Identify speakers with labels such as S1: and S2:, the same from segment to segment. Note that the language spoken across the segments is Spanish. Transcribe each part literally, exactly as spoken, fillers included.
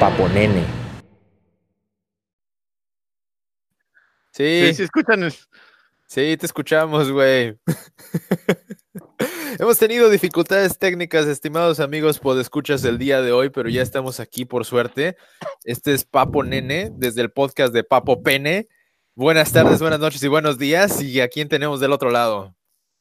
S1: Papo Nene.
S2: Sí,
S1: Sí,
S2: sí, escuchan. el-
S1: sí, te escuchamos, güey. Hemos tenido dificultades técnicas, estimados amigos, podescuchas el día de hoy, pero ya estamos aquí por suerte. Este es Papo Nene, desde el podcast de Papo Pene. Buenas tardes, buenas noches y buenos días. ¿Y a quién tenemos del otro lado?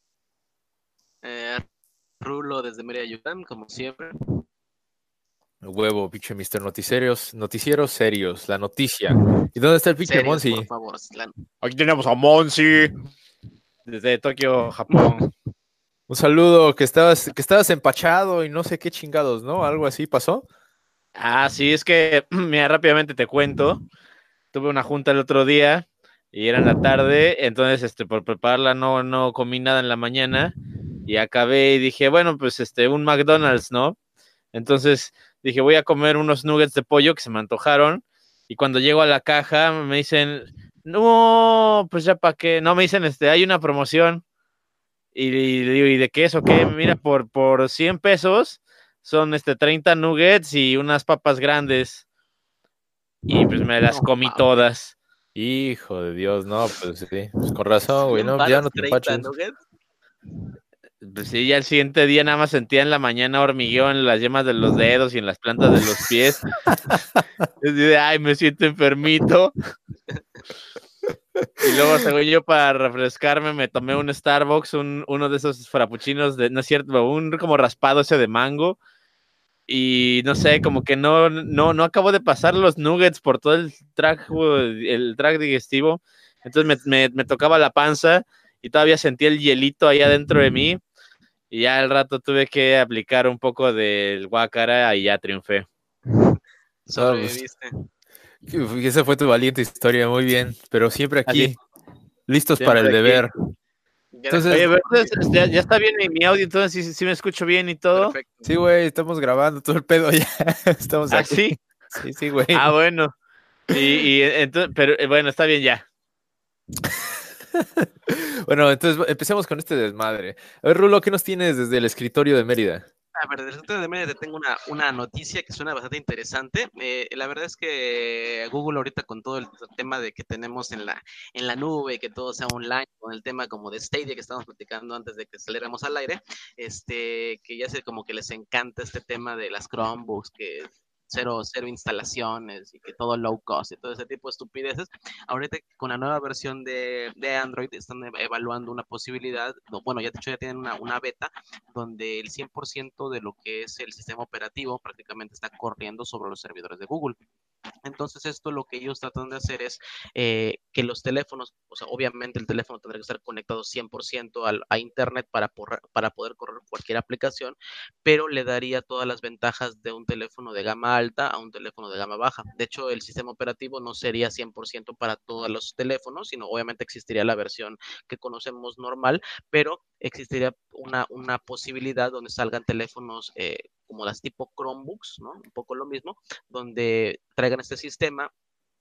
S3: Eh, Rulo desde Mérida, Yucatán, como siempre.
S1: Huevo, pinche mister Noticieros, noticieros serios, la noticia. ¿Y dónde está el pinche
S3: Serios, por
S1: Monsi?
S3: favor. La-
S2: Aquí tenemos a Monsi, desde Tokio, Japón.
S1: Un saludo, que estabas, que estabas empachado y no sé qué chingados, ¿no? ¿Algo así pasó?
S2: Ah, sí, es que, mira, rápidamente te cuento. Tuve una junta el otro día y era en la tarde, entonces, este, por prepararla no, no comí nada en la mañana y acabé y dije, bueno, pues, este, un McDonald's, ¿no? Entonces dije, voy a comer unos nuggets de pollo que se me antojaron y cuando llego a la caja me dicen, no, pues ya para qué, no, me dicen, este, hay una promoción. Y, y digo, ¿y de qué es o qué? Mira, por, por cien pesos son este treinta nuggets y unas papas grandes. Y pues me las
S3: No,
S2: comí
S3: mames.
S2: todas.
S1: Hijo de Dios, no, pues sí, pues con razón, güey,
S3: cien
S1: no, ya
S3: varos,
S1: no te
S3: treinta
S1: empaches.
S3: nuggets.
S2: Pues sí, ya el siguiente día nada más sentía en la mañana hormigueo en las yemas de los dedos y en las plantas de los pies. Es de, ay, me siento enfermito. Y luego, según yo, para refrescarme, me tomé un Starbucks, un, uno de esos frappuccinos de, no es cierto, un como raspado ese de mango. Y no sé, como que no, no, no acabo de pasar los nuggets por todo el track, el track digestivo. Entonces me, me, me tocaba la panza y todavía sentía el hielito ahí adentro de mí. Y ya al rato tuve que aplicar un poco del guacara y ya triunfé.
S1: No, pues,
S3: Sobreviviste.
S1: que- esa fue tu valiente historia, muy bien, pero siempre
S2: Así,
S1: aquí, listos para el
S2: siempre aquí.
S1: deber.
S3: Gracias.
S1: Entonces,
S2: Oye, pero entonces, ya, ya está bien mi, mi audio, entonces sí, sí me escucho bien y todo.
S3: Perfecto.
S1: sí, güey, estamos grabando todo el pedo ya, estamos
S2: Ah,
S1: aquí.
S2: sí.
S1: Sí, sí, güey.
S2: Ah, bueno. Y, y entonces, pero eh, bueno, está bien ya.
S1: Bueno, entonces empecemos con este desmadre. A ver, Rulo, ¿qué nos tienes desde el escritorio de Mérida?
S3: A ver, del sector de media te tengo una, una noticia que suena bastante interesante. Eh, la verdad es que Google ahorita con todo el tema de que tenemos en la, en la nube, que todo sea online, con el tema como de Stadia que estábamos platicando antes de que saliéramos al aire, este, que ya sé como que les encanta este tema de las Chromebooks, que cero, cero instalaciones y que todo low cost y todo ese tipo de estupideces. Ahorita con la nueva versión de, de Android están evaluando una posibilidad, no, bueno, ya de hecho ya tienen una, una beta donde el cien por ciento de lo que es el sistema operativo prácticamente está corriendo sobre los servidores de Google. Entonces, esto lo que ellos tratan de hacer es eh, que los teléfonos, o sea, obviamente el teléfono tendrá que estar conectado cien por ciento al, a Internet para, por, para poder correr cualquier aplicación, pero le daría todas las ventajas de un teléfono de gama alta a un teléfono de gama baja. De hecho, el sistema operativo no sería cien por ciento para todos los teléfonos, sino obviamente existiría la versión que conocemos normal, pero existiría una, una posibilidad donde salgan teléfonos eh, como las tipo Chromebooks, ¿no? Un poco lo mismo, donde traigan este sistema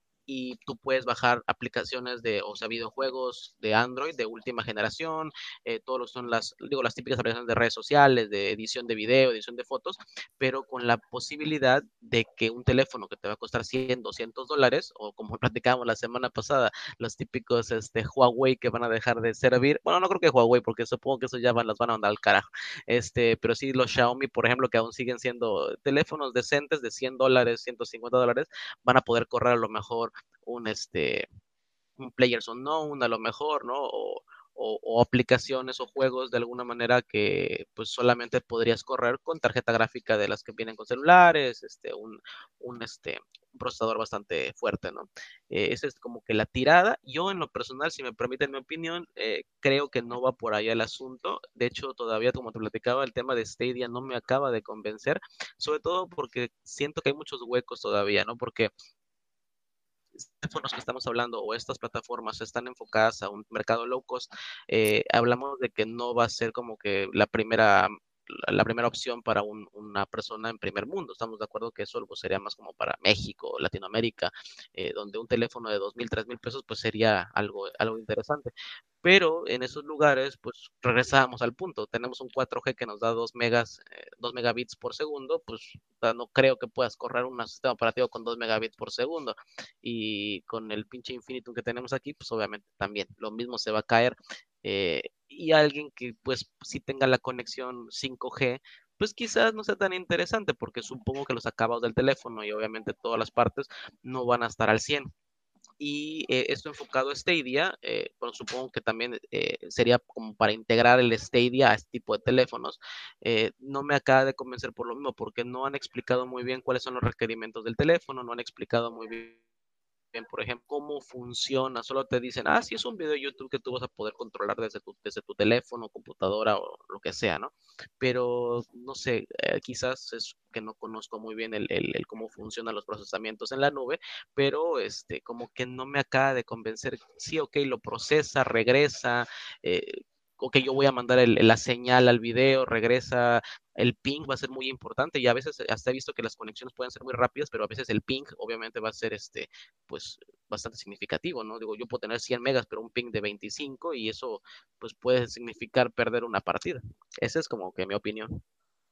S3: y tú puedes bajar aplicaciones de, o sea, videojuegos de Android de última generación, eh, todos los son las, digo, las típicas aplicaciones de redes sociales, de edición de video, edición de fotos, pero con la posibilidad de que un teléfono que te va a costar cien, doscientos dólares, o como platicábamos la semana pasada, los típicos este, Huawei que van a dejar de servir, bueno, no creo que Huawei, porque supongo que eso ya van, las van a mandar al carajo, este, pero sí los Xiaomi, por ejemplo, que aún siguen siendo teléfonos decentes de cien dólares, ciento cincuenta dólares, van a poder correr a lo mejor un, este, un Players Unknown a lo mejor, ¿no? O, o, o, aplicaciones o juegos de alguna manera que pues solamente podrías correr con tarjeta gráfica de las que vienen con celulares, este, un, un, este, un procesador bastante fuerte, ¿no? Eh, esa es como que la tirada. Yo en lo personal, si me permiten mi opinión, eh, creo que no va por allá el asunto. De hecho, todavía, como te platicaba, el tema de Stadia no me acaba de convencer, sobre todo porque siento que hay muchos huecos todavía, ¿no? Porque teléfonos que estamos hablando o estas plataformas están enfocadas a un mercado low cost, eh, hablamos de que no va a ser como que la primera la primera opción para un, una persona en primer mundo. Estamos de acuerdo que eso pues, sería más como para México, Latinoamérica, eh, donde un teléfono de dos mil, tres mil pesos pues sería algo, algo interesante. pero en esos lugares, pues regresamos al punto, tenemos un cuatro G que nos da dos megas, eh, dos megabits por segundo, pues o sea, no creo que puedas correr un sistema operativo con dos megabits por segundo, y con el pinche Infinitum que tenemos aquí, pues obviamente también lo mismo se va a caer, eh, y alguien que pues sí tenga la conexión cinco G, pues quizás no sea tan interesante, porque supongo que los acabados del teléfono y obviamente todas las partes no van a estar al cien. Y eh, esto enfocado a Stadia, eh, bueno, supongo que también eh, sería como para integrar el Stadia a este tipo de teléfonos. Eh, no me acaba de convencer por lo mismo, porque no han explicado muy bien cuáles son los requerimientos del teléfono, no han explicado muy bien, por ejemplo, cómo funciona. Solo te dicen, ah, sí, es un video de YouTube que tú vas a poder controlar desde tu, desde tu teléfono, computadora o lo que sea, ¿no? Pero no sé, eh, quizás es que no conozco muy bien el, el, el, cómo funcionan los procesamientos en la nube, pero este, como que no me acaba de convencer. Sí, ok, lo procesa, regresa, eh, ok, yo voy a mandar el, la señal al video, regresa, el ping va a ser muy importante, y a veces hasta he visto que las conexiones pueden ser muy rápidas, pero a veces el ping obviamente va a ser este, pues bastante significativo, ¿no? Digo, yo puedo tener cien megas, pero un ping de veinticinco, y eso pues puede significar perder una partida. Esa es como que mi opinión.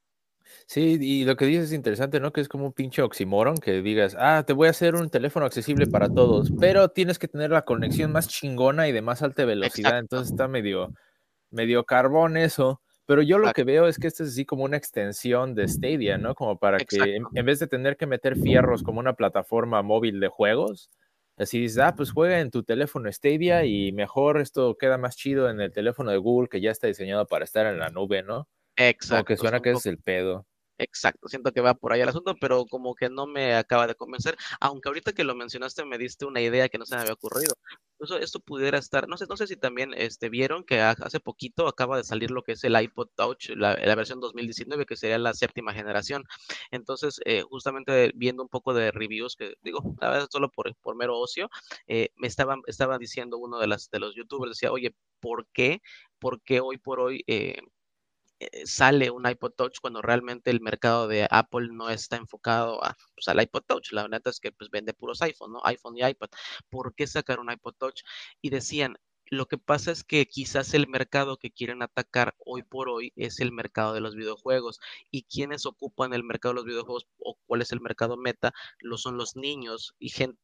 S1: Sí, y lo que dices es interesante, ¿no? Que es como un pinche oxímoron que digas, ah, te voy a hacer un teléfono accesible para todos, pero tienes que tener la conexión más chingona y de más alta velocidad,
S3: Exacto.
S1: entonces está medio, medio carbón eso. Pero yo lo que
S3: Exacto.
S1: veo es que esto es así como una extensión de Stadia, ¿no? Como para que en,
S3: Exacto.
S1: en vez de tener que meter fierros como una plataforma móvil de juegos, así dices, ah, pues juega en tu teléfono Stadia y mejor esto queda más chido en el teléfono de Google que ya está diseñado para estar en la nube, ¿no? Como que
S3: Exacto.
S1: suena que ese
S3: Siento,
S1: es el pedo.
S3: exacto. Siento que va por ahí el asunto, pero como que no me acaba de convencer. Aunque ahorita que lo mencionaste me diste una idea que no se me había ocurrido. Eso, esto pudiera estar, no sé, no sé si también este, vieron que hace poquito acaba de salir lo que es el iPod Touch, la, la versión dos mil diecinueve, que sería la séptima generación. Entonces, eh, justamente viendo un poco de reviews, que digo, la verdad, solo por, por mero ocio, eh, me estaban, estaba diciendo uno de, las, de los youtubers, decía, oye, ¿por qué? ¿Por qué hoy por hoy eh, eh, sale un iPod Touch cuando realmente el mercado de Apple no está enfocado a, pues, al iPod Touch? La verdad es que pues, vende puros iPhone, ¿no? iPhone y iPad. ¿Por qué sacar un iPod Touch? Y decían, lo que pasa es que quizás el mercado que quieren atacar hoy por hoy es el mercado de los videojuegos. ¿Y quiénes ocupan el mercado de los videojuegos, o cuál es el mercado meta? Lo son los niños y gente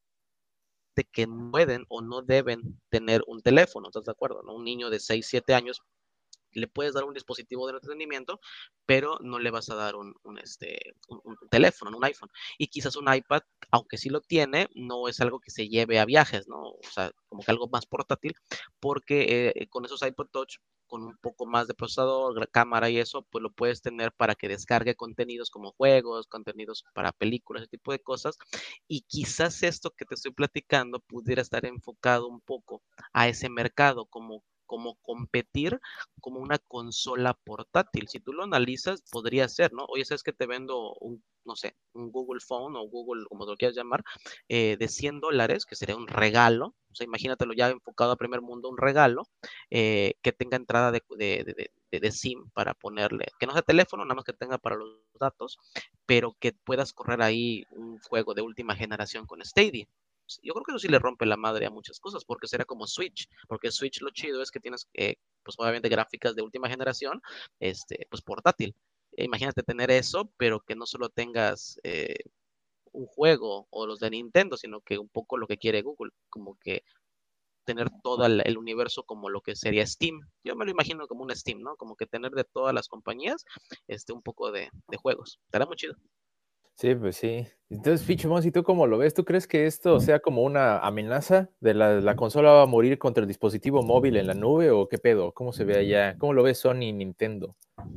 S3: que no pueden o no deben tener un teléfono, ¿estás de acuerdo? ¿No? Un niño de seis siete años le puedes dar un dispositivo de entretenimiento, pero no le vas a dar un, un, este, un, un teléfono, un iPhone. Y quizás un iPad, aunque sí lo tiene, no es algo que se lleve a viajes, ¿no? O sea, como que algo más portátil, porque eh, con esos iPod Touch, con un poco más de procesador, cámara y eso, pues lo puedes tener para que descargue contenidos como juegos, contenidos para películas, ese tipo de cosas. Y quizás esto que te estoy platicando pudiera estar enfocado un poco a ese mercado, como como competir como una consola portátil. Si tú lo analizas, podría ser, ¿no? Oye, ¿sabes que te vendo un, no sé, un Google Phone o Google, como lo quieras llamar, eh, de cien dólares, que sería un regalo? O sea, imagínatelo ya enfocado a primer mundo, un regalo, eh, que tenga entrada de, de, de, de, de SIM para ponerle, que no sea teléfono, nada más que tenga para los datos, pero que puedas correr ahí un juego de última generación con Stadia. Yo creo que eso sí le rompe la madre a muchas cosas, porque será como Switch, porque Switch lo chido es que tienes, eh, pues obviamente gráficas de última generación, este, pues portátil. Eh, imagínate tener eso, pero que no solo tengas eh, un juego o los de Nintendo, sino que un poco lo que quiere Google, como que tener todo el, el universo como lo que sería Steam. Yo me lo imagino como un Steam, ¿no? Como que tener de todas las compañías este, un poco de, de juegos. Estará muy chido.
S1: Sí, pues sí. Entonces, Fichemón, ¿y tú cómo lo ves? ¿Tú crees que esto sea como una amenaza de la, la consola va a morir contra el dispositivo móvil en la nube o qué pedo? ¿Cómo se ve allá? ¿Cómo lo ve Sony y Nintendo?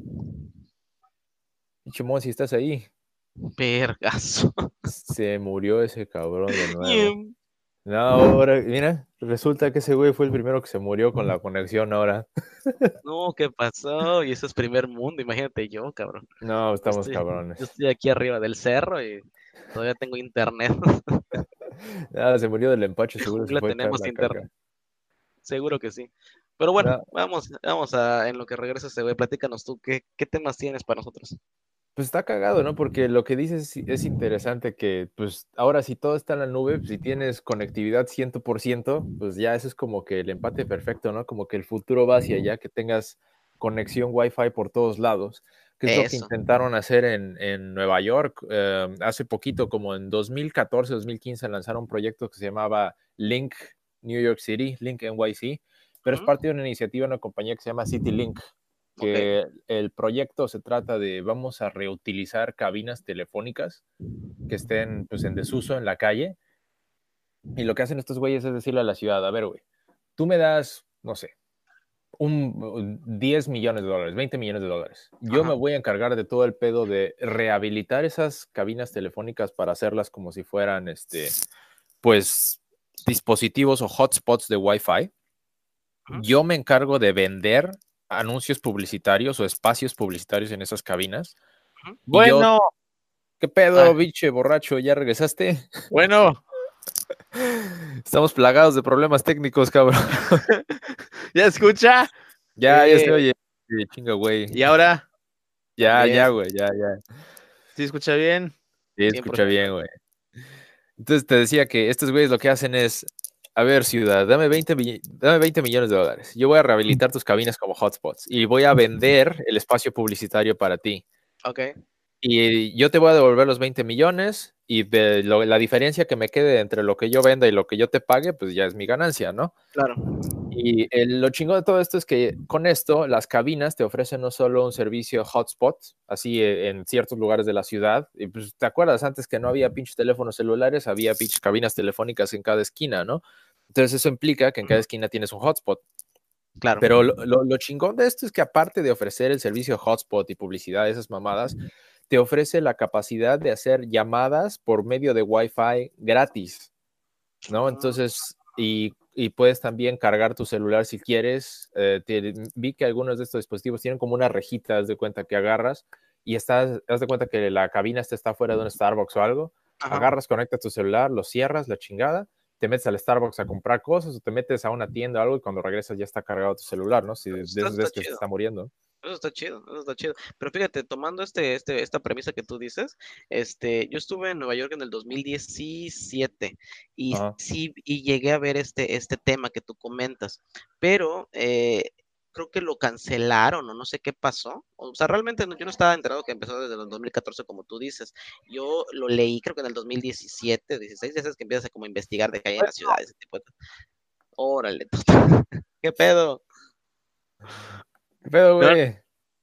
S1: Fichemón, si estás ahí,
S3: Vergazo.
S1: se murió ese cabrón de nuevo. No, ahora, mira, resulta que ese güey fue el primero que se murió con la conexión ahora.
S3: No, ¿qué pasó? Y eso es primer mundo, imagínate yo, cabrón.
S1: No,
S3: Yo
S1: estamos
S3: estoy,
S1: cabrones.
S3: yo estoy aquí arriba del cerro y todavía tengo internet.
S1: Nada, se murió del empache,
S3: En
S1: seguro se
S3: jungla
S1: fue a echar
S3: tenemos
S1: la caca.
S3: internet. Seguro que sí. Pero bueno,
S1: No,
S3: vamos, vamos a, en lo que regresa ese güey, platícanos tú, ¿qué, qué temas tienes para nosotros?
S1: Pues está cagado, ¿no? Porque lo que dices es, es interesante que, pues, ahora si todo está en la nube, si tienes conectividad cien por ciento, pues ya eso es como que el empate perfecto, ¿no? Como que el futuro va hacia allá, que tengas conexión Wi-Fi por todos lados, que es lo que
S3: Eso.
S1: intentaron hacer en, en Nueva York. Eh, hace poquito, como en dos mil catorce, dos mil quince, lanzaron un proyecto que se llamaba Link New York City, Link N Y C, pero es
S3: Ujú.
S1: parte de una iniciativa de una compañía que se llama CityLink,
S3: Ok.
S1: que el proyecto se trata de vamos a reutilizar cabinas telefónicas que estén pues en desuso en la calle, y lo que hacen estos güeyes es decirle a la ciudad, a ver, güey, tú me das, no sé, un diez millones de dólares, veinte millones de dólares. Yo
S3: Ajá.
S1: me voy a encargar de todo el pedo de rehabilitar esas cabinas telefónicas para hacerlas como si fueran, este, pues, dispositivos o hotspots de Wi-Fi.
S3: Ujú.
S1: Yo me encargo de vender anuncios publicitarios o espacios publicitarios en esas cabinas.
S3: Ujú.
S1: Y yo,
S2: Bueno,
S1: ¿qué pedo,
S3: Ah,
S1: biche borracho? ¿Ya regresaste?
S2: bueno.
S1: Estamos plagados de problemas técnicos, cabrón.
S2: ¿Ya escucha?
S1: Ya, ya se
S2: Eh,
S1: oye. Sí, chinga, güey.
S2: ¿Y ahora?
S1: Ya, ya,
S3: bien,
S1: güey, ya, ya.
S2: ¿Sí escucha bien?
S1: Sí, escucha
S3: cien por ciento.
S1: bien, güey. Entonces te decía que estos güeyes lo que hacen es, a ver, ciudad, dame veinte, mi- dame veinte millones de dólares. Yo voy a rehabilitar tus cabinas como hotspots y voy a vender el espacio publicitario para ti.
S3: Ok,
S1: Y yo te voy a devolver los veinte millones y de lo- la diferencia que me quede entre lo que yo venda y lo que yo te pague, pues ya es mi ganancia, ¿no?
S3: claro.
S1: Y el- lo chingón de todo esto es que con esto las cabinas te ofrecen no solo un servicio hotspot, así eh, en ciertos lugares de la ciudad, y pues te acuerdas antes que no había pinches teléfonos celulares, había pinches cabinas telefónicas en cada esquina, ¿no? Entonces eso implica que en cada
S3: Ujú.
S1: esquina tienes un hotspot.
S3: Claro.
S1: Pero lo, lo- lo chingón de esto es que aparte de ofrecer el servicio hotspot y publicidad de esas mamadas, te ofrece la capacidad de hacer llamadas por medio de Wi-Fi gratis, ¿no?
S3: Mm,
S1: Entonces, y, y puedes también cargar tu celular si quieres. Eh, te- vi que algunos de estos dispositivos tienen como una rejita, haz de cuenta que agarras y estás, haz de cuenta que la cabina esta está fuera de un Starbucks o algo,
S3: Ajá.
S1: agarras, conectas tu celular, lo cierras, la chingada, te metes al Starbucks a comprar cosas o te metes a una tienda o algo y cuando regresas ya está cargado tu celular, ¿no? Si de,
S3: Eso
S1: de
S3: está,
S1: esos
S3: está
S1: ves que se
S3: chido.
S1: está muriendo.
S3: Eso está chido, eso está chido. Pero fíjate, tomando este, este, esta premisa que tú dices, este, yo estuve en Nueva York en el dos mil diecisiete y
S1: Ajá.
S3: sí, y llegué a ver este, este tema que tú comentas, pero eh, creo que lo cancelaron o no sé qué pasó. O sea, realmente no- yo no estaba enterado que empezó desde el dos mil catorce como tú dices. Yo lo leí creo que en el dos mil diecisiete, dieciséis, ya sabes que empiezas a como investigar de qué hay en la ciudad, ese tipo de cosas. Órale, ¿qué pedo?
S1: ¿Qué pedo,
S2: No,
S1: güey?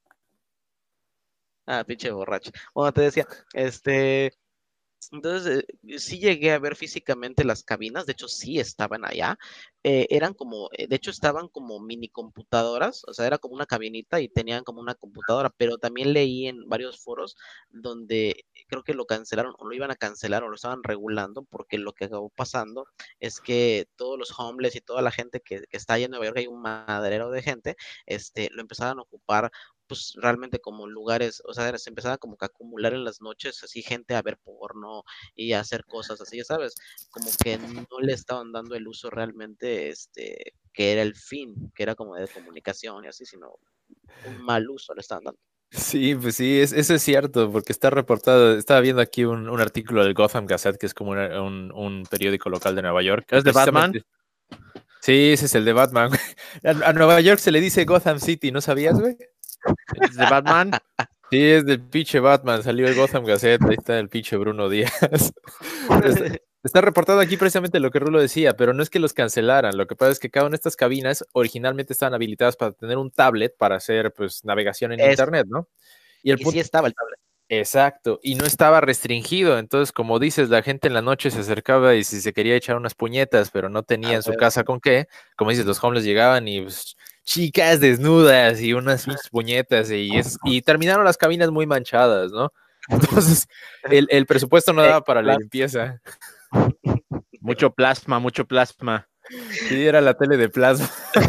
S3: Ah, pinche borracho. Bueno, te decía, este, entonces, eh, sí llegué a ver físicamente las cabinas, de hecho sí estaban allá, eh, eran como, eh, de hecho estaban como mini computadoras, o sea, era como una cabinita y tenían como una computadora, pero también leí en varios foros donde creo que lo cancelaron o lo iban a cancelar o lo estaban regulando porque lo que acabó pasando es que todos los homeless y toda la gente que, que está allá en Nueva York, hay un madrero de gente, este, lo empezaban a ocupar pues realmente como lugares, o sea, se empezaba como que a acumular en las noches, así gente a ver porno y a hacer cosas así, ya sabes, como que no le estaban dando el uso realmente, este, que era el fin, que era como de comunicación y así, sino un mal uso le estaban dando.
S1: Sí, pues sí, es, eso es cierto, porque está reportado, estaba viendo aquí un, un artículo del Gotham Gazette, que es como una- un, un periódico local de Nueva York, y
S2: ¿es de Batman?
S1: precisamente, sí, ese es el de Batman, güey. A, a Nueva York se le dice Gotham City, ¿no sabías, güey?
S2: ¿Es de Batman?
S1: Sí, es del pinche Batman, salió el Gotham Gazette, ahí está el pinche Bruno Díaz. Pero está, está reportado aquí precisamente lo que Rulo decía, pero no es que los cancelaran, lo que pasa es que cada una de estas cabinas originalmente estaban habilitadas para tener un tablet para hacer pues navegación en
S3: Eso,
S1: internet, ¿no? Y el
S3: y sí
S1: punto,
S3: estaba el tablet.
S1: exacto, y no estaba restringido, entonces como dices, la gente en la noche se acercaba y si se quería echar unas puñetas, pero no tenía
S3: Ah,
S1: en su
S3: huevo.
S1: casa con qué, como dices, los homeless llegaban y pues, chicas desnudas y unas pinches puñetas y, es, y terminaron las cabinas muy manchadas, ¿no? Entonces, el, el presupuesto no daba para la
S3: Ectoplasma.
S1: limpieza.
S2: Mucho plasma, mucho plasma.
S1: Sí, era la tele de plasma.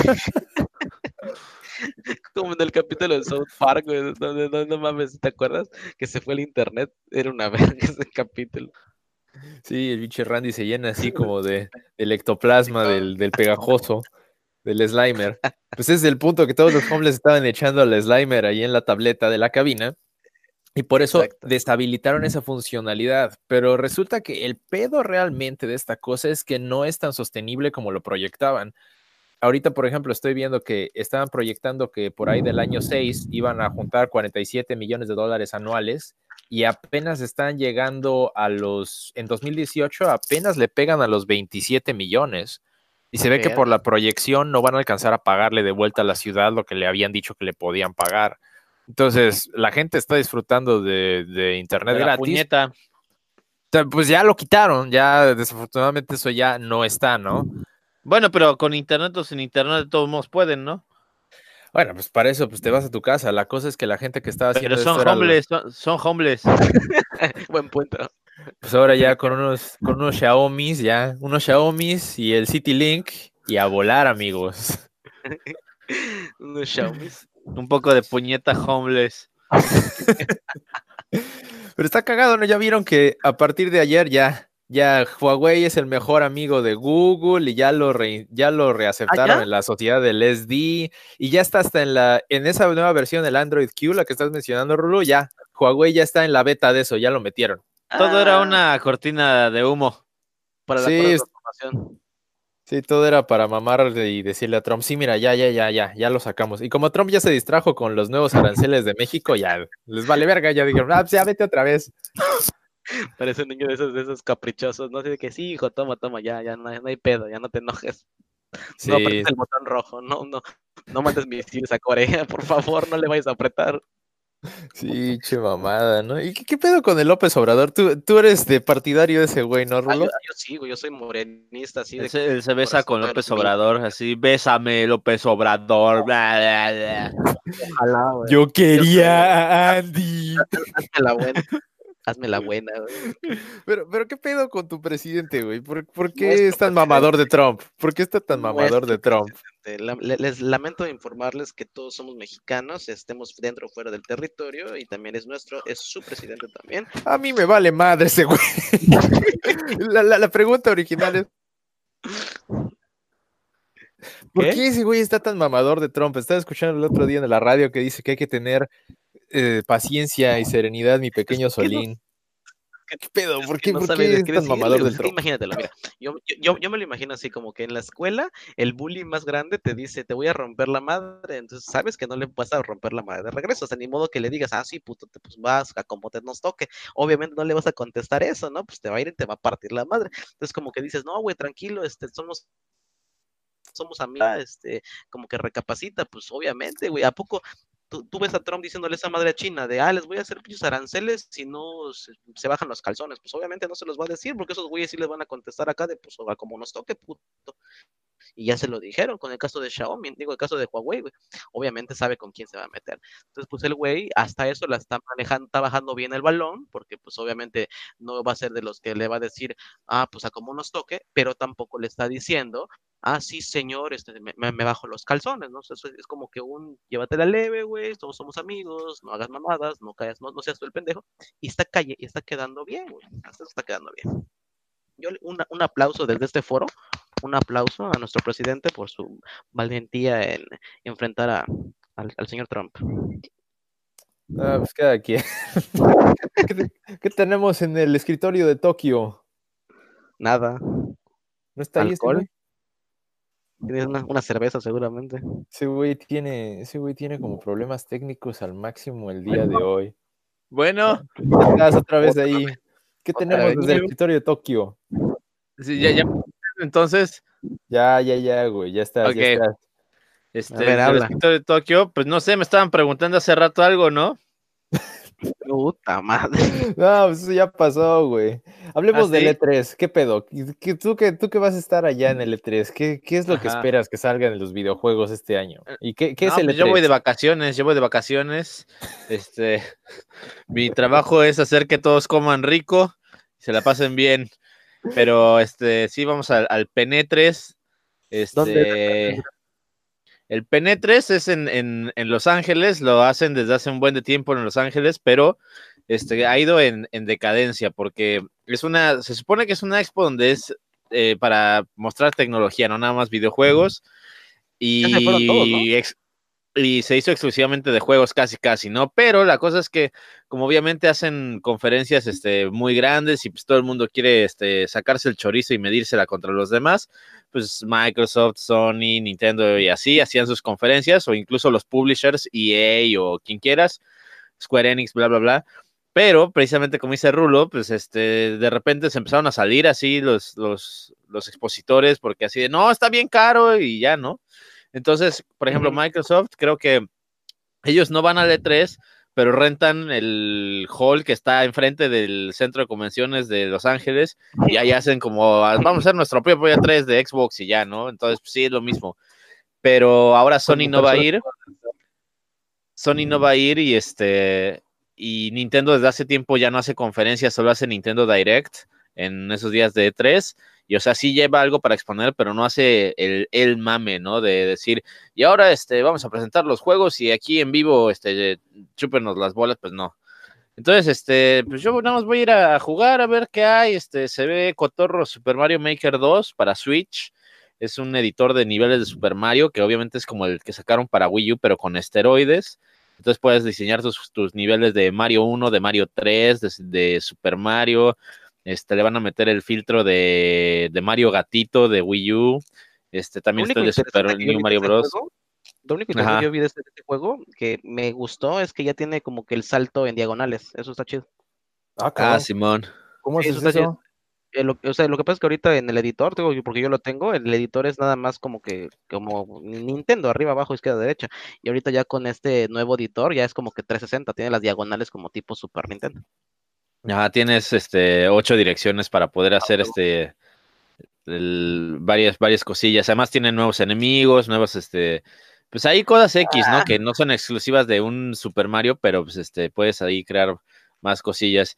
S3: Como en el capítulo de South Park, güey, no, no, no, no mames, ¿te acuerdas? Que se fue el internet, era una verga ese capítulo.
S1: Sí, el pinche Randy se llena así como de, del ectoplasma, del, del pegajoso, del Slimer. Pues ese es el punto que todos los homeless estaban echando al Slimer ahí en la tableta de la cabina. Y por eso
S3: Exacto.
S1: deshabilitaron esa funcionalidad. Pero resulta que el pedo realmente de esta cosa es que no es tan sostenible como lo proyectaban. Ahorita, por ejemplo, estoy viendo que estaban proyectando que por ahí del año seis iban a juntar cuarenta y siete millones de dólares anuales y apenas están llegando a los, en dos mil dieciocho apenas le pegan a los veintisiete millones. Y se ve que por
S3: Verga.
S1: la proyección no van a alcanzar a pagarle de vuelta a la ciudad lo que le habían dicho que le podían pagar. Entonces, la gente está disfrutando de, de internet
S2: De la
S1: gratis.
S2: puñeta.
S1: Pues ya lo quitaron, ya desafortunadamente eso ya no está, ¿no?
S2: Bueno, pero con internet o sin internet de todos modos pueden, ¿no?
S1: Bueno, pues para eso pues te vas a tu casa. La cosa es que la gente que estaba haciendo
S2: Pero son
S1: esto era,
S2: homeless, son, son homeless.
S3: Buen punto.
S1: pues ahora ya con unos, con unos Xiaomis, ya, unos Xiaomis y el CityLink y a volar, amigos.
S3: Unos Xiaomis.
S2: Un poco de puñeta homeless.
S1: Pero está cagado, ¿no? Ya vieron que a partir de ayer ya, ya Huawei es el mejor amigo de Google y ya lo, re, ya lo reaceptaron
S3: ¿Ah, ya?
S1: en la sociedad del S D y ya está hasta en la, en esa nueva versión del Android Q, la que estás mencionando, Rulo, ya, Huawei ya está en la beta de eso, ya lo metieron.
S2: Todo era
S3: Ah,
S2: una cortina de humo.
S3: para la
S1: Sí,
S3: pura
S1: es-
S3: transformación.
S1: sí, todo era para mamarle y decirle a Trump, sí, mira, ya, ya, ya, ya, ya lo sacamos. Y como Trump ya se distrajo con los nuevos aranceles de México, ya les vale verga, ya dijeron, ah, pues ya vete otra vez.
S3: Parece un niño de esos, de esos caprichosos, ¿no? Así de que sí, hijo, toma, toma, ya, ya no hay, no hay pedo, ya no te enojes. No
S1: Sí,
S3: apretes el botón rojo, no, no, no mandes misiles a Corea, por favor, no le vayas a apretar.
S1: sí, che mamada, ¿no? ¿Y qué, qué pedo con el López Obrador? Tú, tú eres de partidario de ese güey, ¿no,
S3: Ah, yo,
S1: Rulo?
S3: ah, yo sí, güey, yo soy morenista, así
S2: Él
S3: de
S2: se, él se besa
S3: corazón
S2: con
S3: de
S2: López
S3: aluminio.
S2: Obrador, así, bésame, López Obrador. Bla, bla, bla.
S3: Ojalá, güey.
S1: Yo
S3: Yo
S1: quería a Andy.
S3: Hazme la buena, hazme la buena, güey.
S1: Pero, pero ¿qué pedo con tu presidente, güey? ¿Por, por qué
S3: Nuestro
S1: es tan
S3: presidente,
S1: mamador de Trump? ¿Por qué está tan mamador
S3: nuestro
S1: de Trump?
S3: presidente. La- le- les lamento informarles que todos somos mexicanos, estemos dentro o fuera del territorio, y también es nuestro, es su presidente también.
S1: A mí me vale madre ese güey. La, la, la pregunta original es, ¿por
S3: ¿Qué?
S1: qué ese güey está tan mamador de Trump? Estaba escuchando el otro día en la radio que dice que hay que tener eh, paciencia y serenidad, mi pequeño
S3: Es que no,
S1: Solín.
S3: que-
S1: ¿Qué pedo?
S3: es
S1: ¿Por
S3: que
S1: qué,
S3: no
S1: por
S3: sabe
S1: qué
S3: de
S1: es
S3: qué
S1: tan
S3: decirle,
S1: mamador
S3: pues
S1: de
S3: es que
S1: Trump?
S3: imagínatelo, mira, yo, yo, yo- yo me lo imagino así como que en la escuela el bully más grande te dice, te voy a romper la madre, entonces sabes que no le vas a romper la madre de regreso, o sea, ni modo que le digas, ah, sí, puto, te, pues vas a como te nos toque, obviamente no le vas a contestar eso, ¿no? Pues te va a ir y te va a partir la madre, entonces como que dices, no, güey, tranquilo, este, somos somos amigos, este, como que recapacita, pues obviamente, güey, ¿a poco tú, tú ves a Trump diciéndole a esa madre a China de, ah, les voy a hacer pinches aranceles si no se, se bajan los calzones? Pues obviamente no se los va a decir, porque esos güeyes sí les van a contestar acá de, pues, a como nos toque, puto. Y ya se lo dijeron con el caso de Xiaomi, digo, el caso de Huawei, güey. Obviamente sabe con quién se va a meter. Entonces, pues el güey hasta eso la está manejando, está bajando bien el balón, porque pues obviamente no va a ser de los que le va a decir, ah, pues a como nos toque, pero tampoco le está diciendo, ah, sí, señor, este, me, me, me bajo los calzones, ¿no? Eso es, es como que un, llévatela leve, güey, todos somos amigos, no hagas mamadas, no calles, no, no seas tú el pendejo, y está, calle, y está quedando bien, güey, hasta eso está quedando bien. Yo una, un aplauso desde este foro, un aplauso a nuestro presidente por su valentía en enfrentar a, al, al señor Trump.
S1: Ah, pues cada quien. ¿Qué, te- qué tenemos en el escritorio de Tokio?
S3: Nada,
S1: ¿No está ahí ese
S3: alcohol,
S1: güey?
S3: tienes una, una cerveza seguramente.
S1: Ese güey tiene, ese güey tiene como problemas técnicos al máximo el día de hoy.
S2: Bueno,
S1: Ya estás otra vez
S3: Otra
S1: ahí. ¿Qué
S3: otra
S1: tenemos
S3: vez.
S1: desde el escritorio de Tokio?
S2: sí, ya, ya, entonces,
S1: Ya, ya, ya, güey, ya estás,
S2: ok.
S1: ya estás.
S2: Este,
S3: A ver,
S2: desde el
S3: habla.
S2: escritorio de Tokio, pues no sé, me estaban preguntando hace rato algo, ¿no?
S3: Puta madre.
S1: No, pues eso ya pasó, güey. Hablemos
S2: ¿Ah,
S1: del
S2: sí?
S1: E tres. ¿Qué pedo? ¿Qué- qué- tú, que, tú que vas a estar allá en el E tres, ¿qué, qué es lo que
S2: Ajá.
S1: esperas que salga en los videojuegos este año? ¿Y qué, qué es
S2: No,
S1: el
S2: pues yo voy de
S1: E tres?
S2: vacaciones, yo voy de vacaciones. Este, mi trabajo es hacer que todos coman rico, se la pasen bien. Pero este, sí, vamos al, al P N tres.
S3: ¿Dónde es
S2: Este, el P N tres es en, en, en Los Ángeles, lo hacen desde hace un buen de tiempo en Los Ángeles, pero este, ha ido en, en decadencia porque es una, se supone que es una expo donde es eh, para mostrar tecnología, no nada más videojuegos.
S3: Ya se fueron todos, ¿no?
S2: Y ex- y se hizo exclusivamente de juegos casi casi, ¿no? Pero la cosa es que como obviamente hacen conferencias este, muy grandes y pues todo el mundo quiere este, sacarse el chorizo y medírsela contra los demás, pues Microsoft, Sony, Nintendo y así hacían sus conferencias o incluso los publishers, E A o quien quieras, Square Enix, bla, bla, bla. Pero precisamente como dice Rulo, pues este, de repente se empezaron a salir así los, los, los expositores porque así de, no, está bien caro y ya, ¿no? Entonces, por ejemplo, uh-huh. Microsoft, creo que ellos no van al E tres, pero rentan el hall que está enfrente del centro de convenciones de Los Ángeles y ahí hacen como, vamos a hacer nuestro propio E tres de Xbox y ya, ¿no? Entonces, pues, sí, es lo mismo. Pero ahora Sony no va a ir. Sony no va a ir y este y Nintendo desde hace tiempo ya no hace conferencias, solo hace Nintendo Direct en esos días de E tres. Y o sea, sí lleva algo para exponer, pero no hace el, el mame, ¿no? De decir, y ahora este, vamos a presentar los juegos y aquí en vivo, este, chúpenos las bolas, pues no. Entonces, este, pues yo nada más voy a ir a jugar a ver qué hay. Este, se ve cotorro Super Mario Maker dos para Switch. Es un editor de niveles de Super Mario, que obviamente es como el que sacaron para Wii U, pero con esteroides. Entonces puedes diseñar tus, tus niveles de Mario uno, de Mario tres, de, de Super Mario. Este, le van a meter el filtro de, de Mario Gatito de Wii U. Este, también está el de Super New Mario Bros.
S4: Juego, lo único que yo vi de este, de este juego que me gustó es que ya tiene como que el salto en diagonales. Eso está chido.
S2: Ah, ah Simón.
S1: ¿Cómo
S4: sí,
S1: es
S4: eso?
S1: eso?
S4: Eh, lo, o sea, lo que pasa es que ahorita en el editor, digo, porque yo lo tengo, el editor es nada más como que, como Nintendo, arriba, abajo, izquierda, derecha. Y ahorita ya con este nuevo editor ya es como que trescientos sesenta, tiene las diagonales como tipo Super Nintendo.
S2: Ah, tienes este ocho direcciones para poder hacer ah, este el, varias, varias cosillas. Además tiene nuevos enemigos, nuevos este. Pues hay cosas X, ¿no? Que no son exclusivas de un Super Mario, pero pues este, puedes ahí crear más cosillas.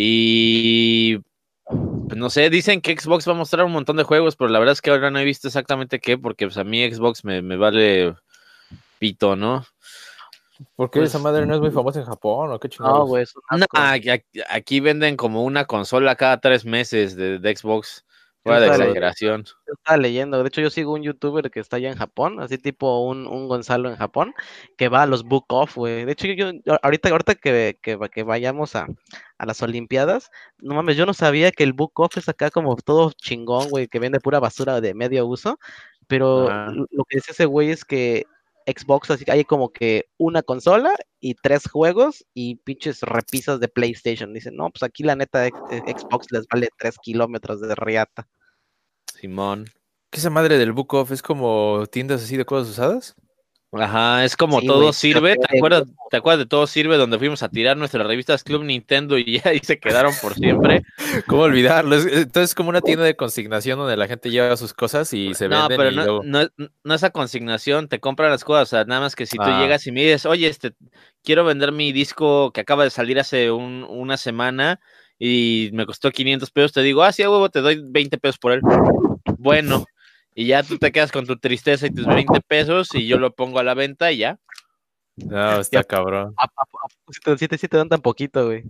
S2: Y pues no sé, dicen que Xbox va a mostrar un montón de juegos, pero la verdad es que ahora no he visto exactamente qué, porque pues a mí Xbox me, me vale pito, ¿no?
S1: ¿Por qué pues, esa madre no es muy famosa en Japón o qué chingados?
S4: No, güey,
S2: no, aquí, aquí venden como una consola cada tres meses de, de Xbox. Fuera de exageración.
S4: Yo estaba leyendo, de hecho yo sigo un youtuber que está allá en Japón, así tipo un, un Gonzalo en Japón, que va a los book off, güey. De hecho yo, yo ahorita, ahorita que, que, que vayamos a, a las Olimpiadas, no mames, yo no sabía que el book off es acá como todo chingón, güey, que vende pura basura de medio uso, pero Ajá. lo que dice ese güey es que Xbox, así que hay como que una consola y tres juegos y pinches repisas de PlayStation. Dicen, no, pues aquí la neta Xbox les vale tres kilómetros de riata.
S2: Simón.
S1: ¿Qué esa madre del Book Off es como tiendas así de cosas usadas?
S2: Ajá, es como sí, Todo wey, Sirve, ¿te acuerdas, ¿te acuerdas de Todo Sirve? Donde fuimos a tirar nuestras revistas Club Nintendo y ya ahí se quedaron por siempre.
S1: ¿Cómo olvidarlo? Entonces es como una tienda de consignación donde la gente lleva sus cosas y se
S2: no,
S1: venden
S2: pero
S1: y
S2: no,
S1: luego...
S2: no, no esa consignación, te compran las cosas, o sea, nada más que si tú ah. llegas y me dices, oye, este, quiero vender mi disco que acaba de salir hace un, una semana y me costó quinientos pesos, te digo, ah, sí, a huevo, te doy veinte pesos por él. Bueno, y ya tú te quedas con tu tristeza y tus veinte pesos y yo lo pongo a la venta y ya.
S1: No, está ya, cabrón.
S4: A, a, a, si, te, si te dan tan poquito, güey.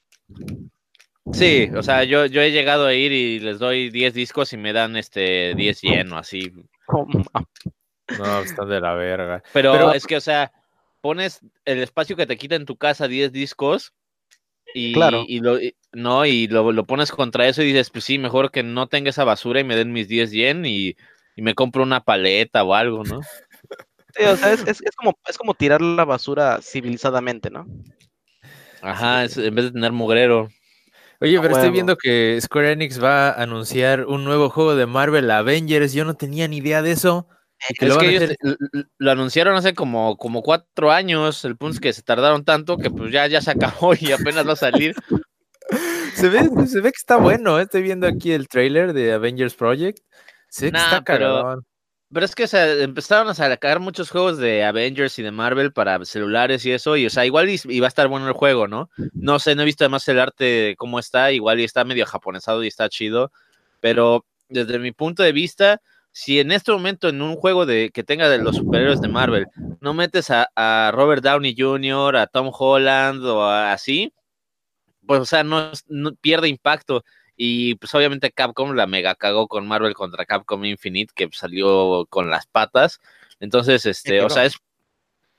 S2: Sí, o sea, yo, yo he llegado a ir y les doy diez discos y me dan este diez yen o así.
S4: Oh,
S1: no, están de la verga.
S2: Pero, Pero es que, o sea, pones el espacio que te quita en tu casa diez discos y,
S4: claro.
S2: y lo y, no, y lo, lo pones contra eso y dices, pues sí, mejor que no tenga esa basura y me den mis diez yen y, y me compro una paleta o algo, ¿no?
S4: Sí, o sea, es, es, es, como, es como tirar la basura civilizadamente, ¿no?
S2: Ajá, sí. es, en vez de tener mugrero.
S1: Oye, pero estoy viendo que Square Enix va a anunciar un nuevo juego de Marvel Avengers. Yo no tenía ni idea de eso.
S2: Y que es lo, que ellos hacer... lo anunciaron hace como, como cuatro años. El punto es que se tardaron tanto que pues ya, ya se acabó y apenas va a salir.
S1: se, ve, se ve que está bueno. ¿eh? Estoy viendo aquí el trailer de Avengers Project. Se ve nah, que está cagadón.
S2: Pero, pero es que o sea, empezaron a sacar muchos juegos de Avengers y de Marvel para celulares y eso. Y o sea, igual y, y va a estar bueno el juego, ¿no? No sé, no he visto además el arte cómo está. Igual y está medio japonesado y está chido. Pero desde mi punto de vista, si en este momento en un juego de que tenga de los superhéroes de Marvel no metes a, a Robert Downey junior, a Tom Holland o a, así, pues o sea, no, no pierde impacto. Y pues obviamente Capcom la mega cagó con Marvel contra Capcom Infinite, que salió con las patas. Entonces, este, o sea, es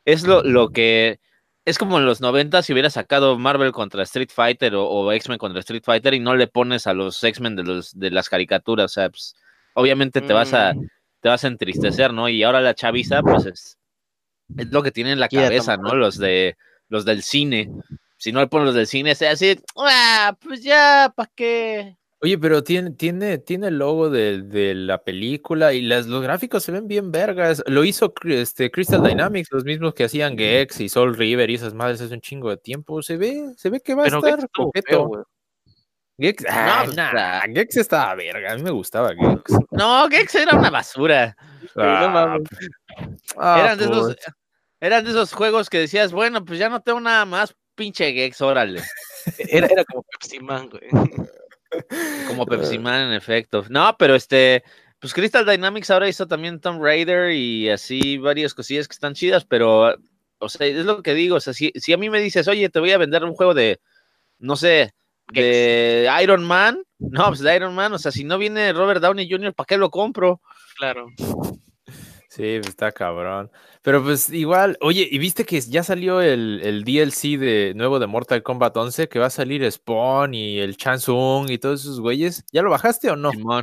S2: es lo, lo que... Es como en los noventa si hubiera sacado Marvel contra Street Fighter o, o X-Men contra Street Fighter y no le pones a los X-Men de, los, de las caricaturas. O sea, pues, obviamente te vas a
S4: Mm,
S2: te vas a entristecer, ¿no? Y ahora la chaviza, pues es, es lo que tiene en la
S4: quiere
S2: cabeza,
S4: tomar.
S2: ¿no? Los de los del cine. Si no le pones los del cine, es así, ah, pues ya, ¿para qué?
S1: Oye, pero tiene, tiene, tiene el logo de, de la película y las, los gráficos se ven bien vergas. Lo hizo cri- este, Crystal Dynamics, los mismos que hacían Gex y Soul River y esas madres hace un chingo de tiempo. Se ve, se ve que va a
S4: Pero Gex
S1: estar
S4: estuvo feo,
S1: coqueto.
S4: güey.
S1: Gex,
S2: No,
S1: ah,
S2: pues,
S1: nah,
S2: ah,
S1: Gex estaba verga, a mí me gustaba Gex.
S2: no, Gex era una basura.
S4: Güey, no
S1: Ah,
S4: mames.
S1: ah,
S2: Eran de esos,
S1: pues.
S2: eran de esos juegos que decías, bueno, pues ya no tengo nada más, pinche Gex, órale.
S4: Era, era como Pepsi Man, güey.
S2: Como Pepsi Man, en efecto. No, pero este, pues Crystal Dynamics ahora hizo también Tomb Raider y así varias cosillas que están chidas, pero, o sea, es lo que digo, o sea, si, si a mí me dices, oye, te voy a vender un juego de, no sé,
S4: Gex.
S2: de Iron Man, no, pues de Iron Man, o sea, si no viene Robert Downey junior, ¿para qué lo compro?
S4: Claro.
S1: Sí, pues, está cabrón. Pero pues igual, oye, ¿y viste que ya salió el, el D L C de nuevo de Mortal Kombat once? Que va a salir Spawn y el Shang Tsung y todos esos güeyes. ¿Ya lo bajaste o no?
S2: Simón.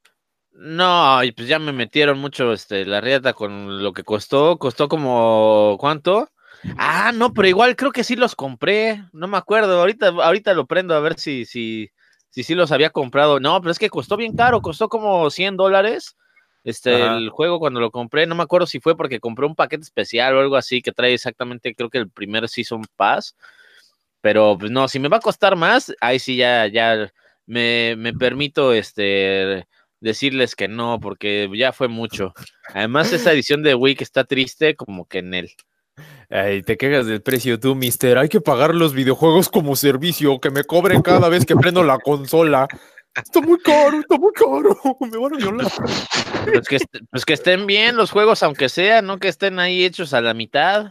S2: No, y pues ya me metieron mucho este, la riata con lo que costó. Costó como, ¿cuánto? Ah, no, pero igual creo que sí los compré. No me acuerdo. Ahorita, ahorita lo prendo a ver si, si, si sí los había comprado. No, pero es que costó bien caro. Costó como cien dólares. Este,
S1: Ajá.
S2: el juego cuando lo compré. No me acuerdo si fue porque compré un paquete especial o algo así que trae exactamente, creo que el primer Season Pass. Pero pues no, si me va a costar más, ahí sí ya, ya me, me permito este decirles que no, porque ya fue mucho. Además, esa edición de Wii que está triste, como que en él.
S1: Ay, te quejas del precio tú, mister. Hay que pagar los videojuegos como servicio, que me cobren cada vez que prendo la consola. Está muy caro, está muy caro. Me van a violar.
S2: Pues que, est- pues que estén bien los juegos, aunque sea, no que estén ahí hechos a la mitad.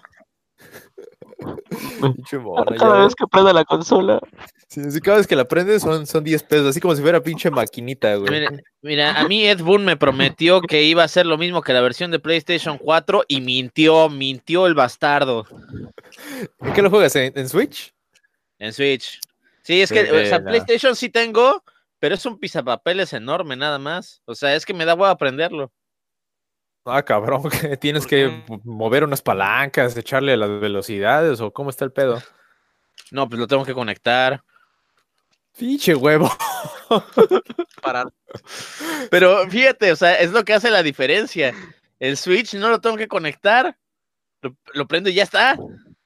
S1: Pinche mona, ya
S4: Cada
S1: ves.
S4: vez que prenda la consola.
S1: Sí, sí, cada vez que la prendes son, son diez pesos, así como si fuera pinche maquinita, güey.
S2: Mira, mira, a mí Ed Boon me prometió que iba a ser lo mismo que la versión de PlayStation cuatro y mintió, mintió el bastardo
S1: ¿En qué lo juegas? ¿En, en Switch?
S2: en Switch. Sí, es que, o sea,
S1: Pena.
S2: PlayStation sí tengo, pero es un pisapapeles enorme nada más. O sea, es que me da huevo aprenderlo.
S1: Ah, cabrón, que tienes
S4: ¿Por
S1: que
S4: qué?
S1: mo- mover unas palancas, echarle las velocidades o cómo está el pedo.
S2: No, pues lo tengo que conectar.
S1: Pinche huevo.
S4: Para...
S2: Pero fíjate, o sea, es lo que hace la diferencia. El Switch no lo tengo que conectar, lo, lo prendo y ya está.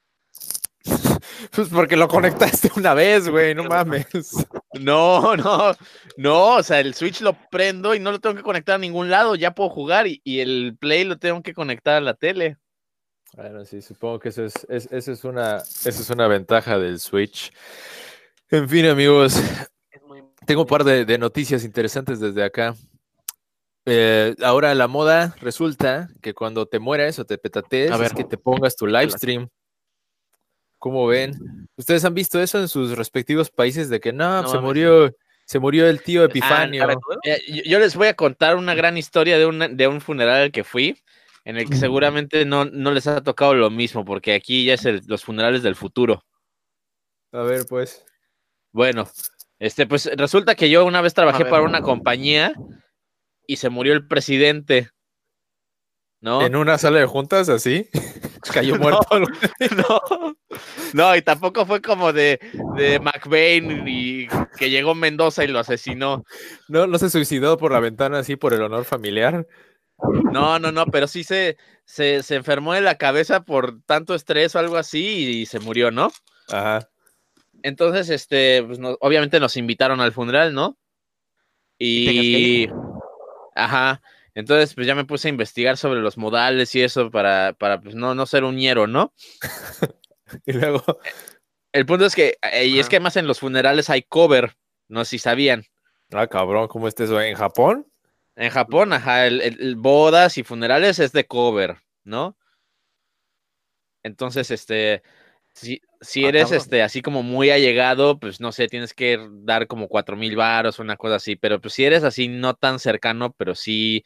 S1: Pues porque lo conectaste una vez, güey, no mames.
S2: No, no, no, o sea, el Switch lo prendo y no lo tengo que conectar a ningún lado, ya puedo jugar y, y el Play lo tengo que conectar a la tele.
S1: Bueno, sí, supongo que eso es, es- eso es una, eso es una ventaja del Switch. En fin, amigos,
S4: Es muy...
S1: tengo un par de, de noticias interesantes desde acá. Eh, ahora la moda resulta que cuando te mueras o te petatees
S4: A ver.
S1: es que te pongas tu live stream. ¿Cómo ven? ¿Ustedes han visto eso en sus respectivos países de que no,
S4: No
S1: se
S4: mames.
S1: murió, se murió el tío
S2: Ah,
S1: Epifanio?
S4: ¿Para
S2: Eh, yo, yo les voy a contar una gran historia de, una, de un funeral al que fui, en el que seguramente no, no les ha tocado lo mismo, porque aquí ya es el- los funerales del futuro.
S1: A ver, pues.
S2: Bueno, este, pues resulta que yo una vez
S4: A
S2: trabajé
S4: ver.
S2: para una compañía y se murió el presidente, ¿no?
S1: En una sala de juntas, así, cayó muerto.
S2: No, no, y tampoco fue como de, de McBain y que llegó Mendoza y lo asesinó.
S1: No, no se suicidó por la ventana así por el honor familiar.
S2: No, no, no, pero sí se, se, se enfermó de la cabeza por tanto estrés o algo así y se murió, ¿no?
S1: Ajá.
S2: Entonces, este, pues no- obviamente nos invitaron al funeral, ¿no?
S4: ¿Y tenías que ir?
S2: Y, ajá, entonces pues ya me puse a investigar sobre los modales y eso para, para pues no, no ser un ñero, ¿no?
S1: Y luego,
S2: El punto es que, eh, y es
S4: Ajá.
S2: que además en los funerales hay cover, no sé si sabían.
S1: ah, cabrón, ¿cómo está eso? ¿En Japón?
S2: En Japón, ajá, el, el- el bodas y funerales es de cover, ¿no? Entonces, este, si, si
S4: Ah,
S2: eres
S4: cabrón.
S2: este, así como muy allegado, pues no sé, tienes que dar como cuatro mil varos o una cosa así, pero pues si eres así no tan cercano, pero sí,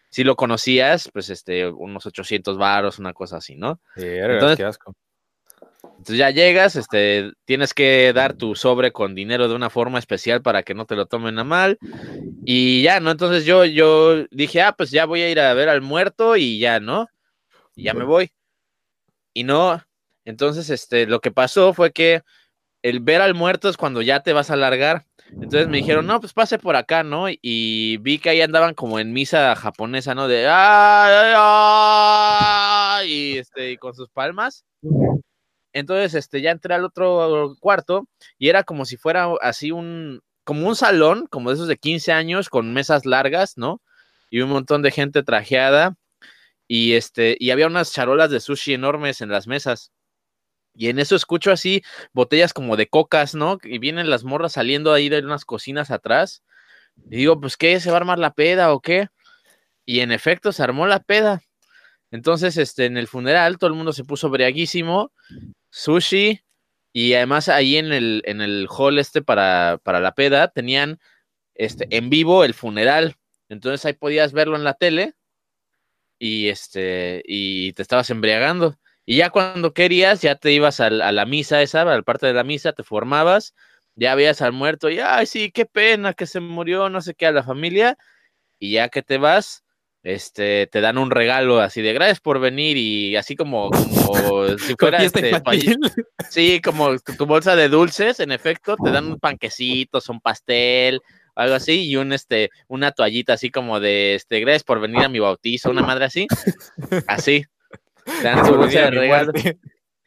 S2: si lo conocías, pues este, unos ochocientos varos, una cosa así, ¿no?
S1: Verga,
S2: Entonces,
S1: qué asco.
S2: Entonces ya llegas, este, tienes que dar tu sobre con dinero de una forma especial para que no te lo tomen a mal. Y ya, ¿no? Entonces yo, yo dije, ah, pues ya voy a ir a ver al muerto y ya, ¿no? Y ya me voy. Y no, entonces, este, lo que pasó fue que el ver al muerto es cuando ya te vas a largar. Entonces me dijeron, no, pues pase por acá, ¿no? Y vi que ahí andaban como en misa japonesa, ¿no? De, ¡ay, ay, ay! Y, este, y con sus palmas. Entonces, este, ya entré al otro cuarto y era como si fuera así un, como un salón, como de esos de quince años, con mesas largas, ¿no? Y un montón de gente trajeada y este, y había unas charolas de sushi enormes en las mesas. Y en eso escucho así botellas como de cocas, ¿no? Y vienen las morras saliendo ahí de unas cocinas atrás. Y digo, pues, ¿qué? ¿Se va a armar la peda o qué? Y en efecto, se armó la peda. Entonces, este, en el funeral, todo el mundo se puso briaguísimo, sushi, y además ahí en el, en el hall este para, para la peda, tenían este, en vivo el funeral. Entonces ahí podías verlo en la tele, y, este, y te estabas embriagando. Y ya cuando querías, ya te ibas a, a la misa esa, a la parte de la misa, te formabas, ya veías al muerto, y ay, sí, qué pena que se murió, no sé qué, a la familia, y ya que te vas, este, te dan un regalo así de gracias por venir, y así como, como si
S1: Con
S2: fuera
S1: fiesta
S2: este, tu,
S1: infantil.
S2: sí, como tu, tu bolsa de dulces, en efecto, te dan un panquecito, un pastel, algo así, y un este, una toallita así como de este, gracias por venir a mi bautizo, una madre así, así, te dan tu
S1: Por
S2: bolsa
S1: venir a
S2: de
S1: mi
S2: regalo.
S1: muerte.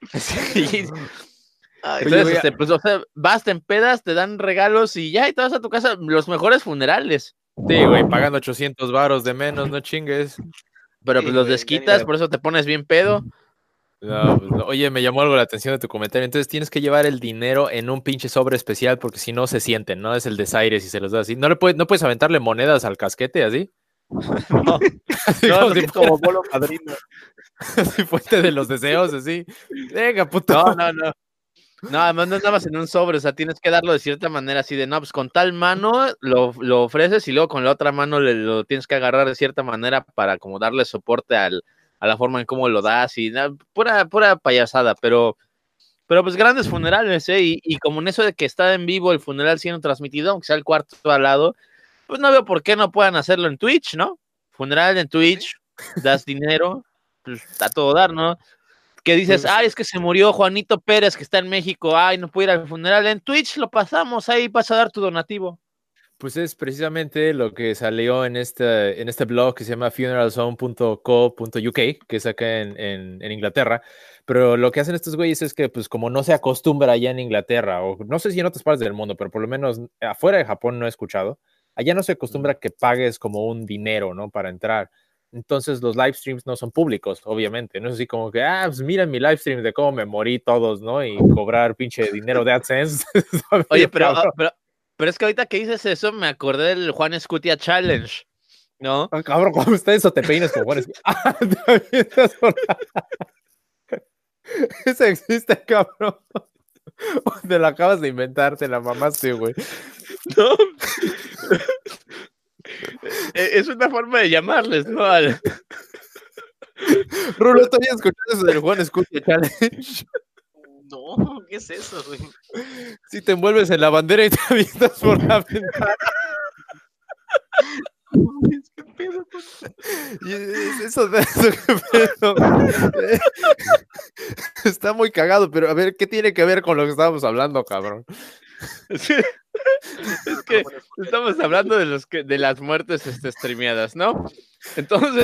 S2: Sí.
S4: Ay,
S1: Oye,
S2: Entonces,
S1: voy a-
S2: este, pues, o sea, vas, te empedas, te dan regalos y ya, y te vas a tu casa, los mejores funerales.
S1: Sí, güey, pagando ochocientos varos de menos, no chingues.
S2: Pero pues
S4: sí,
S2: los
S4: güey, ya ni
S2: desquitas,
S4: la-
S2: por eso te pones bien pedo.
S1: No, pues no. Oye, me llamó algo la atención de tu comentario. Entonces tienes que llevar el dinero en un pinche sobre especial porque si no se sienten, ¿no? Es el desaire si se los da así. No le puedes, no puedes aventarle monedas al casquete así.
S2: No,
S1: Así
S2: no,
S1: como
S2: no,
S1: si fuera
S2: como bolo padrino.
S1: así fuente de los deseos, así. Venga, puto.
S2: No, no, no. No, además no nada más en un sobre, o sea, tienes que darlo de cierta manera, así de, no, pues con tal mano lo, lo ofreces y luego con la otra mano le, lo tienes que agarrar de cierta manera para como darle soporte al, a la forma en cómo lo das y na, pura, pura payasada, pero, pero pues grandes funerales, ¿eh? Y, y como en eso de que está en vivo el funeral siendo transmitido, aunque sea el cuarto al lado, pues no veo por qué no puedan hacerlo en Twitch, ¿no? Funeral en Twitch, das dinero, pues a todo dar, ¿no? Que dices,
S1: Pues,
S2: ay, es que se murió Juanito Pérez, que está en México, ay, no puede ir al funeral, en Twitch lo pasamos, ahí vas a dar tu donativo.
S1: pues es precisamente lo que salió en este, en este blog que se llama funeral zone punto co punto u k, que es acá en, en, en Inglaterra. Pero lo que hacen estos güeyes es que, pues, como no se acostumbra allá en Inglaterra, o no sé si en otras partes del mundo, pero por lo menos afuera de Japón no he escuchado, allá no se acostumbra que pagues como un dinero, ¿no? Para entrar. Entonces los live streams no son públicos, obviamente. No es así como que, ah, pues miren mi live stream de cómo me morí todos, ¿no? Y cobrar pinche dinero de AdSense.
S2: Oye, pero, ah, pero, pero es que ahorita que dices eso, me acordé del Juan Escutia Challenge, ¿no?
S1: Ah, cabrón, ¿cómo está eso? Te peinas como Juan. Ah, te avientas por la- Eso existe, cabrón. Te la acabas de inventar, te la mamaste, güey.
S2: No. Es una forma de llamarles, ¿no? Al...
S1: Rulo, ¿tú habías escuchado eso del Juan Escutia Challenge?
S3: No, ¿qué es eso, güey?
S1: Si te envuelves en la bandera y te avientas por la ventana.
S3: ¿Qué pedo?
S1: Y es- eso de eso, qué pedo. Está muy cagado, pero a ver, ¿qué tiene que ver con lo que estábamos hablando, cabrón?
S2: Sí. Es que estamos hablando de los que, de las muertes este, streameadas, ¿no? Entonces,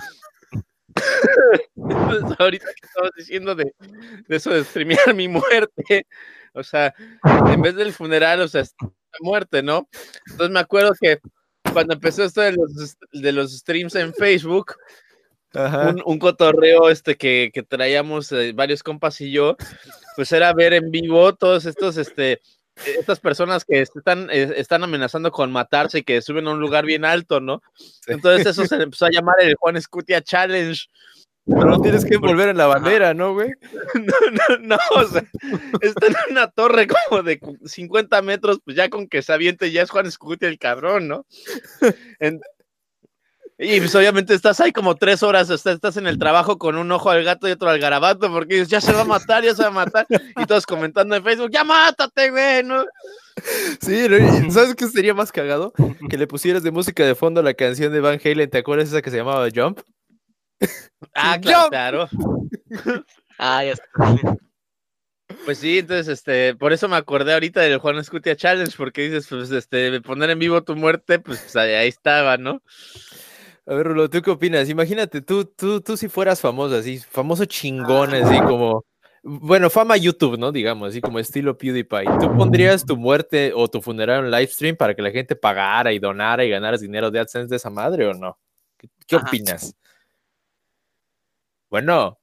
S2: entonces ahorita que estabas diciendo de, de eso de streamear mi muerte, o sea, en vez del funeral, o sea, la muerte, ¿no? Entonces me acuerdo que cuando empezó esto de los, de los streams en Facebook,
S1: Ajá.
S2: un, un cotorreo este que, que traíamos eh, varios compas y yo, pues era ver en vivo todos estos, este, estas personas que están, eh, están amenazando con matarse y que suben a un lugar bien alto, ¿no?
S1: Sí.
S2: Entonces eso se le empezó a llamar el Juan Escutia Challenge.
S1: Pero no tienes que envolver en la bandera, ¿no, güey?
S2: No, no, no, o sea, está en una torre como de cincuenta metros, pues ya con que se aviente ya es Juan Escutia el cabrón, ¿no? En- Y pues obviamente estás ahí como tres horas, o sea, estás en el trabajo con un ojo al gato y otro al garabato, porque dices, ya se va a matar, ya se va a matar, y todos comentando en Facebook, ya mátate, güey, ¿no?
S1: Sí, ¿no? Y ¿sabes qué sería más cagado? Que le pusieras de música de fondo la canción de Van Halen, ¿te acuerdas esa que se llamaba Jump?
S2: Ah,
S1: Sí,
S2: claro,
S1: Jump.
S2: claro.
S3: Ah, ya está.
S2: Pues sí, entonces, este, por eso me acordé ahorita del Juan Escutia Challenge, porque dices, pues, este, poner en vivo tu muerte, pues, pues ahí, ahí estaba, ¿no?
S1: A ver, Rulo, ¿tú qué opinas? Imagínate, tú, tú, tú si fueras famoso, así, famoso chingón, así como, bueno, fama YouTube, ¿no? Digamos, así como estilo PewDiePie. ¿Tú pondrías tu muerte o tu funeral en live stream para que la gente pagara y donara y ganaras dinero de AdSense de esa madre o no? ¿Qué, qué
S3: Ajá.
S1: opinas? Bueno,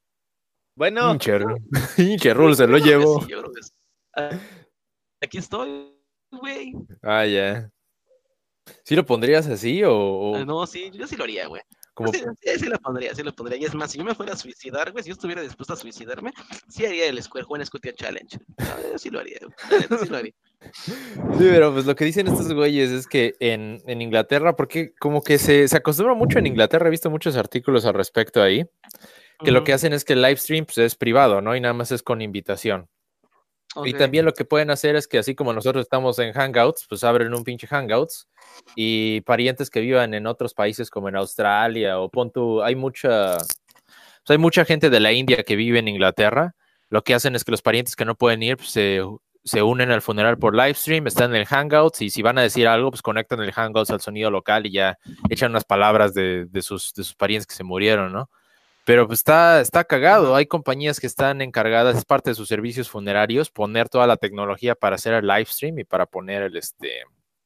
S2: Bueno,
S1: hinche, hinche, Rulo, se
S3: Yo
S1: lo
S3: creo que
S1: llevo.
S3: sí, yo creo que sí. Ah, aquí estoy, güey.
S1: Ah, ya. ¿Sí lo pondrías así o,
S3: Ah,
S1: o
S3: no, sí, yo sí lo haría, güey. Yo
S1: como...
S3: Sí, sí, sí lo pondría, sí lo pondría. Y es más, si yo me fuera a suicidar, güey, si yo estuviera dispuesto a suicidarme, sí haría el Square Juan Scutia Challenge. No, yo sí lo haría, güey. La neta, sí lo haría.
S1: Sí, pero pues lo que dicen estos güeyes es que en, en Inglaterra, porque como que se, se acostumbra mucho en Inglaterra, he visto muchos artículos al respecto ahí, que lo que
S3: Ujú,
S1: hacen es que el live stream pues, es privado, ¿no? Y nada más es con invitación. Y
S3: ok.
S1: también lo que pueden hacer es que así como nosotros estamos en Hangouts, pues abren un pinche Hangouts y parientes que vivan en otros países como en Australia o pon tú, hay mucha, pues, hay mucha gente de la India que vive en Inglaterra. Lo que hacen es que los parientes que no pueden ir pues, se, se unen al funeral por live stream, están en el Hangouts y si van a decir algo, pues conectan el Hangouts al sonido local y ya echan unas palabras de, de, sus, de sus parientes que se murieron, ¿no? Pero pues está, está cagado.
S3: Ajá.
S1: Hay compañías que están encargadas, es parte de sus servicios funerarios, poner toda la tecnología para hacer el live stream y para poner el, este,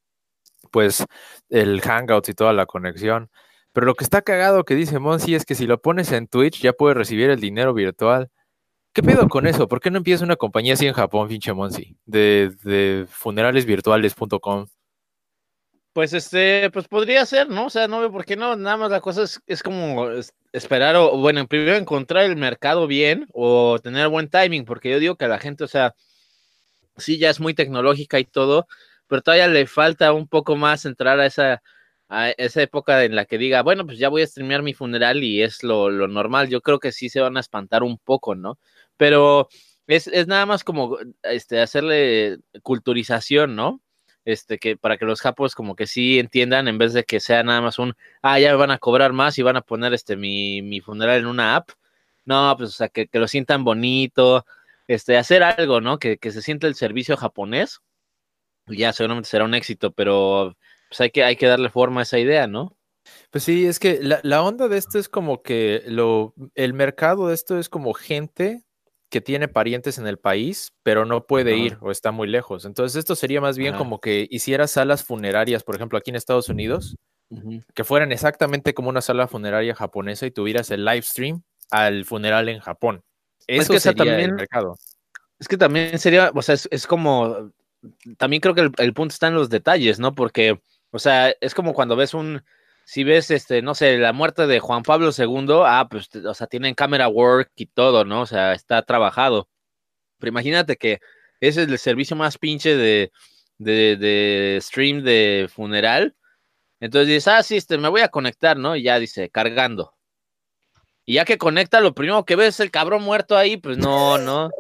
S1: pues, el Hangouts y toda la conexión. Pero lo que está cagado que dice Monsi es que si lo pones en Twitch ya puedes recibir el dinero virtual. ¿Qué pedo con eso? ¿Por qué no empieza una compañía así en Japón, pinche Monsi? De, de funerales virtuales punto com.
S2: pues este, pues podría ser, ¿no? O sea, no veo por qué no, nada más la cosa es, es como es- esperar o, bueno, primero encontrar el mercado bien o tener buen timing, porque yo digo que a la gente, o sea, sí, ya es muy tecnológica y todo, pero todavía le falta un poco más entrar a esa, a esa época en la que diga, bueno, pues ya voy a streamear mi funeral y es lo, lo normal. Yo creo que sí se van a espantar un poco, ¿no? Pero es, es nada más como este, hacerle culturización, ¿no? Este, que para que los japos como que sí entiendan, en vez de que sea nada más un, ah, ya me van a cobrar más y van a poner este mi, mi funeral en una app. No, pues o sea, que, que lo sientan bonito, este, hacer algo, ¿no? Que, que se sienta el servicio japonés, ya seguramente será un éxito, pero pues hay que, hay que darle forma a esa idea, ¿no?
S1: Pues sí, es que la, la onda de esto es como que lo, el mercado de esto es como gente que tiene parientes en el país, pero no puede ir
S2: Ajá,
S1: o está muy lejos. Entonces, esto sería más bien
S2: ajá,
S1: como que hiciera salas funerarias, por ejemplo, aquí en Estados Unidos,
S2: ujú.
S1: que fueran exactamente como una sala funeraria japonesa y tuvieras el live stream al funeral en Japón.
S2: Es
S1: Eso
S2: que esa
S1: sería el
S2: también,
S1: mercado.
S2: es que también sería, o sea, es, es como, también creo que el, el punto está en los detalles, ¿no? Porque, o sea, es como cuando ves un, si ves, este, no sé, la muerte de Juan Pablo segundo, ah, pues, te- o sea, tienen camera work y todo, ¿no? O sea, está trabajado. Pero imagínate que ese es el servicio más pinche de, de, de stream de funeral. Entonces dices, ah, sí, este, me voy a conectar, ¿no? Y ya dice, cargando. Y ya que conecta, lo primero que ves es el cabrón muerto ahí, pues no, no.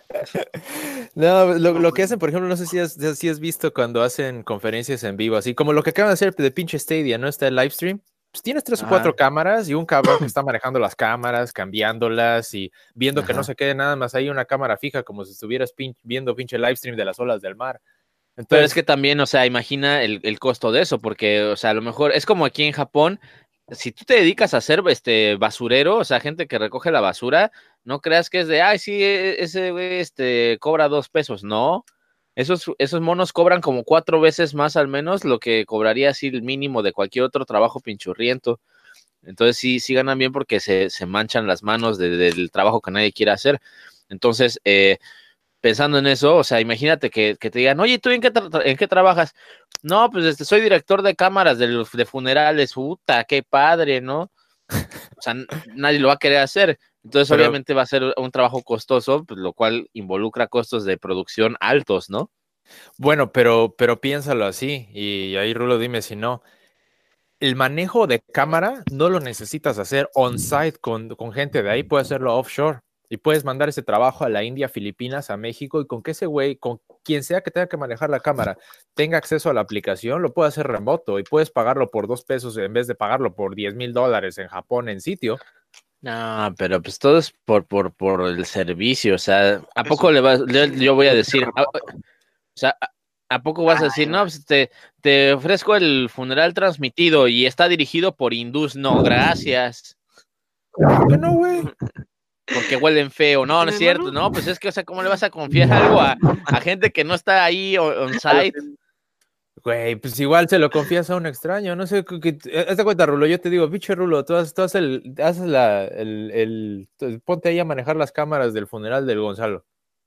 S1: No, lo, lo que hacen, por ejemplo, no sé si has, si has visto cuando hacen conferencias en vivo, así como lo que acaban de hacer de pinche Stadia, ¿no? Está el live stream. Pues tienes tres o cuatro
S2: Ajá,
S1: cámaras y un cabrón que está manejando las cámaras, cambiándolas y viendo que no
S2: ajá.
S1: se quede nada más ahí una cámara fija, como si estuvieras pin- viendo pinche live stream de las olas del mar.
S2: Pero es
S1: Entonces,
S2: que también, o sea, imagina el, el costo de eso, porque, o sea, a lo mejor es como aquí en Japón, si tú te dedicas a ser este basurero, o sea, gente que recoge la basura, no creas que es de, ay, sí, e- ese güey este, cobra dos pesos. No, esos, esos monos cobran como cuatro veces más al menos lo que cobraría así el mínimo de cualquier otro trabajo pinchurriento. Entonces sí, sí ganan bien porque se, se manchan las manos de- del trabajo que nadie quiere hacer. Entonces, eh, pensando en eso, o sea, imagínate que, que te digan, oye, ¿tú en qué, tra- en qué trabajas? No, pues este, soy director de cámaras de, los- de funerales, puta, qué padre, ¿no? O sea, n- nadie lo va a querer hacer. Entonces,
S1: pero
S2: obviamente va a ser un trabajo costoso, pues, lo cual involucra costos de producción altos, ¿no?
S1: bueno, pero, pero piénsalo así y ahí Rulo, dime si no. el manejo de cámara no lo necesitas hacer on-site con, con gente de ahí, puedes hacerlo offshore y puedes mandar ese trabajo a la India, Filipinas, a México y con que ese güey, con quien sea que tenga que manejar la cámara, tenga acceso a la aplicación, lo puede hacer remoto y puedes pagarlo por dos pesos en vez de pagarlo por diez mil dólares en Japón en sitio.
S2: No, pero pues todo es por, por, por el servicio, o sea, ¿a poco le vas, le, yo voy a decir, a, o sea, ¿a, a poco vas a decir, no, pues te, te ofrezco el funeral transmitido y está dirigido por hindús? No, gracias.
S1: ¿Por qué no, güey?
S2: Porque huelen feo, no, no es cierto, no, pues es que, o sea, ¿cómo le vas a confiar algo a, a gente que no está ahí on site?
S1: Güey, pues igual se lo confías a un extraño, no sé, que, hazte cuenta, Rulo, yo te digo, pinche Rulo, tú haces, tú haces, el, haces la, el, el, el, ponte ahí a manejar las cámaras del funeral del Gonzalo.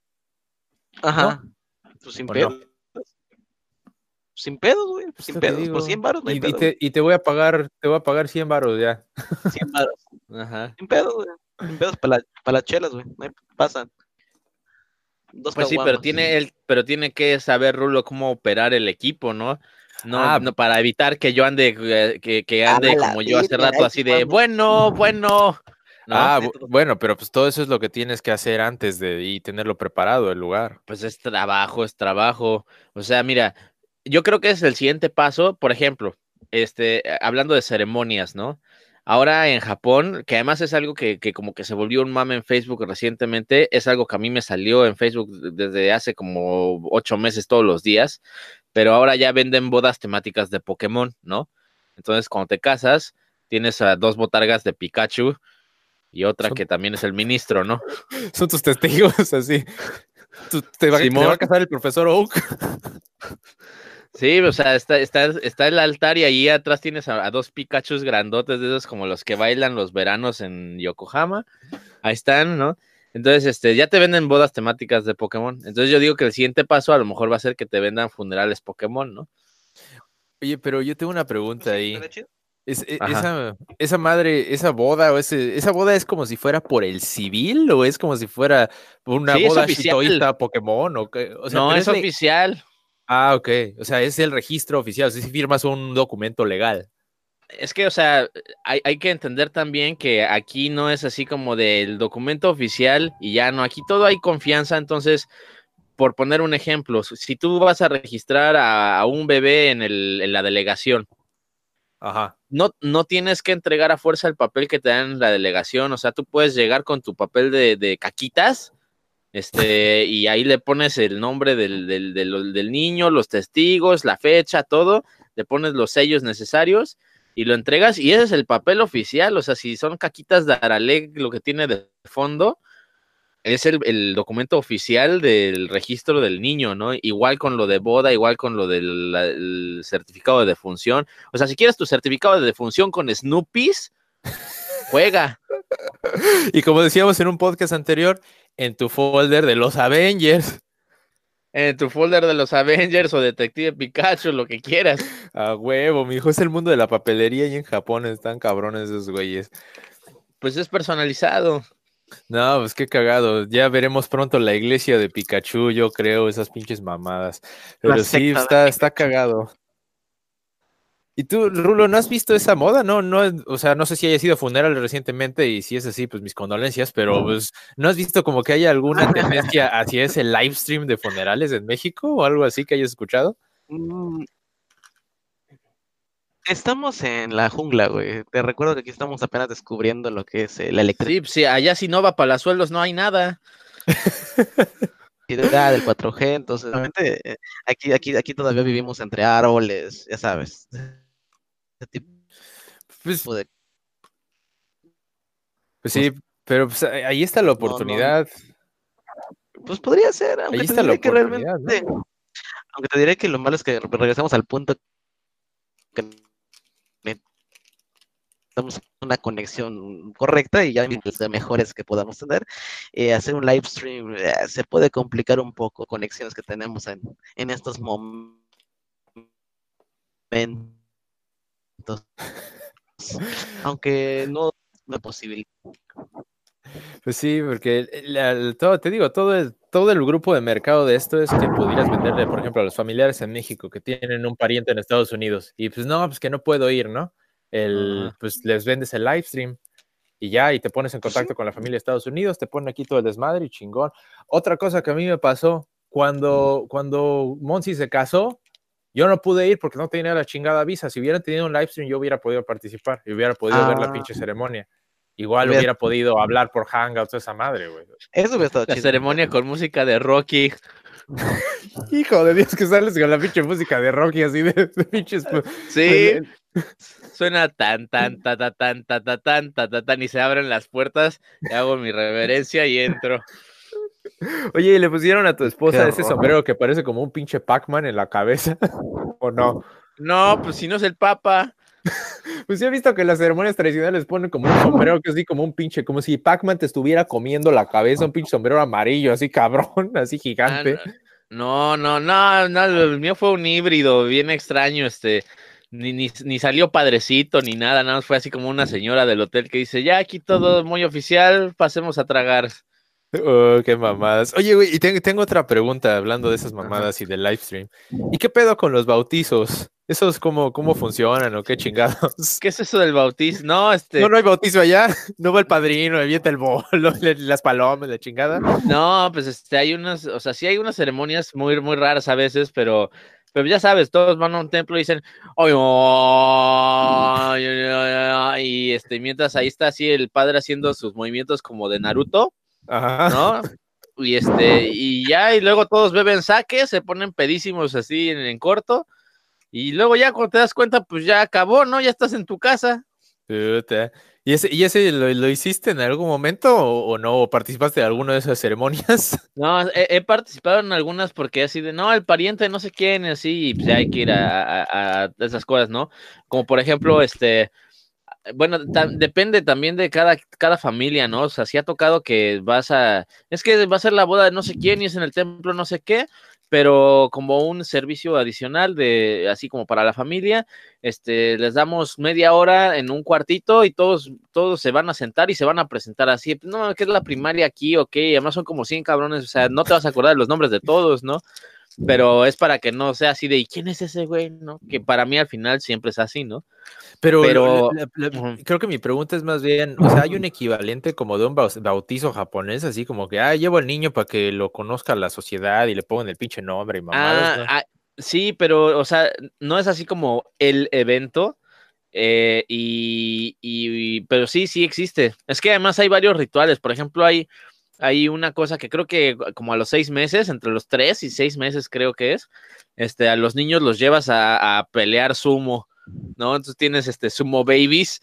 S4: Ajá. ¿No? Pues sin pedos. No? Sin pedos, güey, pues sin pedos, por cien varos no hay
S1: y,
S4: pedo,
S1: y, te, y te voy a pagar, te voy a pagar cien varos ya.
S4: cien varos. Ajá. Sin pedos, güey, sin pedos para la, para las chelas, güey, no pasan.
S2: Dos pues caguamas. Sí, pero tiene el, pero tiene que saber Rulo cómo operar el equipo, ¿no? No, ah, no para evitar que yo ande, que, que ande ah, como yo hace rato, así de bueno, bueno. ¿No?
S1: Ah, bueno, pero pues todo eso es lo que tienes que hacer antes de y tenerlo preparado el lugar.
S2: Pues es trabajo, es trabajo. O sea, mira, yo creo que es el siguiente paso, por ejemplo, este, hablando de ceremonias, ¿no? Ahora en Japón, que además es algo que, que como que se volvió un mame en Facebook recientemente, es algo que a mí me salió en Facebook desde hace como ocho meses todos los días, pero ahora ya venden bodas temáticas de Pokémon, ¿no? Entonces, cuando te casas, tienes a dos botargas de Pikachu y otra Son... que también es el ministro, ¿no?
S1: Son tus testigos, así. ¿Tú, te, va, ¿Te va a casar el profesor Oak?
S2: Sí, o sea, está, está, está el altar y ahí atrás tienes a, a dos Pikachus grandotes de esos como los que bailan los veranos en Yokohama. Ahí están, ¿no? Entonces, este, ya te venden bodas temáticas de Pokémon. Entonces yo digo que el siguiente paso a lo mejor va a ser que te vendan funerales Pokémon, ¿no?
S1: Oye, pero yo tengo una pregunta ahí. Es, esa, esa madre, esa boda, o ese, esa boda es como si fuera por el civil o es como si fuera una
S2: sí,
S1: boda shitoísta Pokémon o qué? O sea,
S2: no, es,
S1: es
S2: oficial.
S1: Ah, ok. O sea, es el registro oficial. O sea, si firmas un documento legal.
S2: Es que, o sea, hay, hay que entender también que aquí no es así como del documento oficial y ya no. Aquí todo hay confianza. Entonces, por poner un ejemplo, si tú vas a registrar a, a un bebé en, el, en la delegación,
S1: ajá.
S2: No, no tienes que entregar a fuerza el papel que te dan en la delegación. O sea, tú puedes llegar con tu papel de, de caquitas. Este, y ahí le pones el nombre del, del, del, del niño, los testigos, la fecha, todo, le pones los sellos necesarios y lo entregas y ese es el papel oficial. O sea, si son caquitas de Araleg, lo que tiene de fondo es el, el documento oficial del registro del niño, ¿no? Igual con lo de boda, igual con lo del la, el certificado de defunción. O sea, si quieres tu certificado de defunción con Snoopy's, juega.
S1: Y como decíamos en un podcast anterior, en tu folder de los Avengers.
S2: En tu folder de los Avengers o Detective Pikachu, lo que quieras.
S1: A huevo, mijo, es el mundo de la papelería y en Japón están cabrones esos güeyes.
S2: Pues es personalizado.
S1: No, pues qué cagado. Ya veremos pronto la iglesia de Pikachu, yo creo, esas pinches mamadas. Pero la sí, está, está cagado. ¿Y tú, Rulo, no has visto esa moda? No, no, o sea, no sé si haya sido funeral recientemente y si es así, pues mis condolencias, pero pues, ¿no has visto como que haya alguna tendencia hacia ese live stream de funerales en México o algo así que hayas escuchado?
S4: Estamos en la jungla, güey. Te recuerdo que aquí estamos apenas descubriendo lo que es la electricidad.
S2: Sí, sí, allá si no va para los sueldos no hay nada.
S4: Del cuatro G, entonces realmente aquí, aquí, aquí todavía vivimos entre árboles, ya sabes. Ese tipo
S1: pues,
S4: de...
S1: pues sí, pero pues, ahí está la oportunidad.
S4: No, no. Pues podría ser, aunque
S1: ahí
S4: te
S1: está
S4: diré
S1: la
S4: que realmente,
S1: ¿no?
S4: Aunque te diré que lo malo es que regresamos al punto que necesitamos una conexión correcta y ya de mejores que podamos tener. Eh, hacer un live stream eh, se puede complicar un poco conexiones que tenemos en, en estos momentos. Aunque no es posible.
S1: Pues sí, porque la, todo, te digo, todo el, todo el grupo de mercado de esto es que pudieras venderle, por ejemplo, a los familiares en México que tienen un pariente en Estados Unidos y pues no, pues que no puedo ir, ¿no? el,
S2: Ajá.
S1: pues les vendes el live stream y ya, y te pones en contacto con la familia de Estados Unidos, te ponen aquí todo el desmadre y chingón. Otra cosa que a mí me pasó, cuando, cuando Monsi se casó, yo no pude ir porque no tenía la chingada visa. Si hubiera tenido un live stream, yo hubiera podido participar y hubiera podido ver la
S4: Ah,
S1: pinche ceremonia. Igual
S4: hubiera-
S1: hubiera podido hablar por Hangouts esa madre, güey.
S4: eso hubiera estado
S2: La
S4: chido.
S2: ceremonia con música de Rocky.
S1: Hijo de Dios, que sales con la pinche música de Rocky así de, de pinches.
S2: Sí, suena tan, tan, ta, ta, tan, ta, ta, tan, ta, ta, tan, y se abren las puertas, y hago mi reverencia y entro.
S1: Oye, ¿y le pusieron a tu esposa
S4: Qué
S1: ese
S4: horror.
S1: sombrero que parece como un pinche Pac-Man en la cabeza? ¿O no?
S2: No, pues si no es el Papa.
S1: Pues sí he visto que las ceremonias tradicionales ponen como un sombrero que así como un pinche, como si Pac-Man te estuviera comiendo la cabeza, un pinche sombrero amarillo, así cabrón, así
S2: Ah,
S1: gigante.
S2: no, no, no, no, el mío fue un híbrido bien extraño, este, ni, ni, ni salió padrecito ni nada, nada más fue así como una señora del hotel que dice, ya aquí todo muy oficial, pasemos a tragar.
S1: Oh, qué mamadas. Oye, güey, y tengo, tengo otra pregunta hablando de esas
S4: Ajá.
S1: mamadas y del live stream. ¿Y qué pedo con los bautizos? ¿Esos cómo, cómo funcionan o qué chingados?
S2: ¿Qué es eso del bautizo? No, este,
S1: No, no hay bautizo allá. No va el padrino, avienta el bolo, le- las palomas, la chingada.
S2: no, pues este, hay unas, o sea, sí hay unas ceremonias muy, muy raras a veces, pero, pero ya sabes, todos van a un templo y dicen, "Ay, ay, ay, ay, ay", y este, mientras ahí está así el padre haciendo sus movimientos como de Naruto,
S1: Ajá.
S2: ¿no? Y este, y ya, y luego todos beben sake, se ponen pedísimos así en, en corto, y luego ya cuando te das cuenta, pues ya acabó, ¿no? Ya estás en tu casa.
S1: Puta. ¿Y ese, y ese lo, lo hiciste en algún momento o, o no? ¿O participaste de alguna de esas ceremonias?
S2: No, he, he participado en algunas porque así de, no, el pariente no sé quién, y así, y pues ya hay que ir a, a- a esas cosas, ¿no? Como por ejemplo, este, bueno, ta- depende también de cada, cada familia, ¿no? O sea, si ha tocado que vas a, es que va a ser la boda de no sé quién y es en el templo no sé qué, pero como un servicio adicional de, así como para la familia, este, les damos media hora en un cuartito y todos, todos se van a sentar y se van a presentar así, pues, no, que es la primaria aquí, ok, además son como cien cabrones, o sea, no te vas a acordar de los nombres de todos, ¿no? Pero es para que no sea así de, ¿y quién es ese güey? ¿No? Que para mí al final siempre es así, ¿no?
S1: Pero lo- la-
S2: Pero,
S1: la- la-
S2: ujú.
S1: creo que mi pregunta es más bien, o sea, ¿hay un equivalente como de un baus- bautizo japonés, así como que, ah, llevo al niño para que lo conozca la sociedad y le pongan el pinche nombre y mamadas,
S2: Ah,
S1: ¿no?
S2: ah, sí, pero, o sea, no es así como el evento, eh, y, y- pero sí, sí existe. Es que además hay varios rituales. Por ejemplo, hay, hay una cosa que creo que como a los seis meses, entre los tres y seis meses creo que es, este, a los niños los llevas a, a pelear sumo, ¿no? Entonces tienes este sumo babies.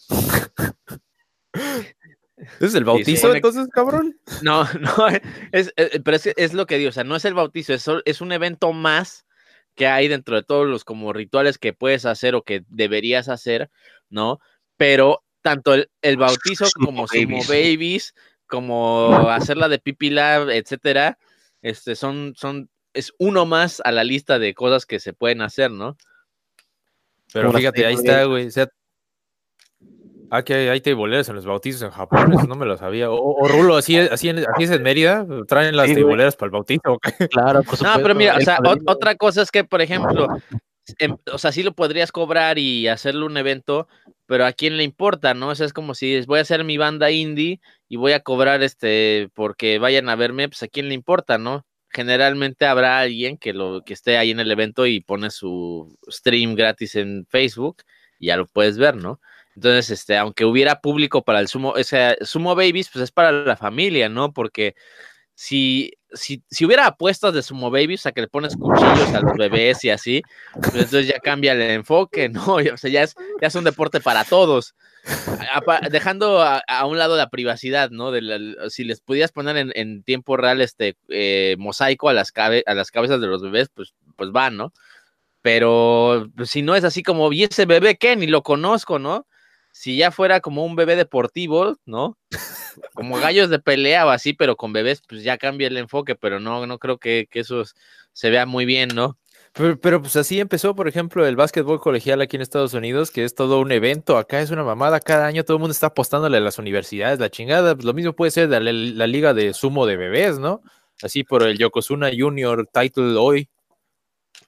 S1: ¿Ese es el
S2: Y se
S1: bautizo
S2: supone
S1: entonces, cabrón?
S2: No, no, es, es- pero es, es lo que digo, o sea, no es el bautizo, es, sol- es un evento más que hay dentro de todos los como rituales que puedes hacer o que deberías hacer, ¿no? Pero tanto el, el bautizo
S4: Sumo
S2: como sumo
S4: babies.
S2: babies, como hacer la de Pipi Lab, etcétera, este, son, son, es uno más a la lista de cosas que se pueden hacer, ¿no?
S1: Pero
S4: Como las
S1: fíjate, ahí
S4: table
S1: está,
S4: games.
S1: güey. O sea, ah, que hay, hay teiboleras en los bautizos en Japón, eso no me lo sabía. O, o Rulo, así es, así, en- así es en Mérida, traen las
S4: Sí, güey.
S1: teiboleras para el bautizo, ¿o qué?
S4: Claro, por
S2: No, pero
S4: supuesto.
S2: mira, o
S4: El
S2: sea, ot-
S4: padrino.
S2: otra cosa es que, por ejemplo, em- o sea, sí lo podrías cobrar y hacerle un evento, pero ¿a quién le importa, no? O sea, es como si es- voy a hacer mi banda indie y voy a cobrar este porque vayan a verme, pues ¿a quién le importa, no? Generalmente habrá alguien que lo que esté ahí en el evento y pone su stream gratis en Facebook y ya lo puedes ver, ¿no? Entonces, este, aunque hubiera público para el Sumo, o sea, Sumo Babies, pues es para la familia, ¿no? Porque si, si, si hubiera apuestas de Sumo Baby, o sea, que le pones cuchillos a los bebés y así, pues entonces ya cambia el enfoque, ¿no? O sea, ya es, ya es un deporte para todos. A- a- dejando a, a un lado la privacidad, ¿no? De la- si les pudieras poner en, en tiempo real este eh, mosaico a las, cabe- a las cabezas de los bebés, pues, pues van, ¿no? Pero pues, si no es así como, ¿y ese bebé qué? Ni lo conozco, ¿no? Si ya fuera como un bebé deportivo, ¿no? Como gallos de pelea o así, pero con bebés, pues ya cambia el enfoque, pero no, no creo que, que eso se vea muy bien, ¿no?
S1: Pero, pero, pues así empezó, por ejemplo, el básquetbol colegial aquí en Estados Unidos, que es todo un evento. Acá es una mamada. Cada año todo el mundo está apostándole a las universidades, la chingada. Pues lo mismo puede ser de la, la liga de sumo de bebés, ¿no? Así por el Yokozuna Junior Title hoy.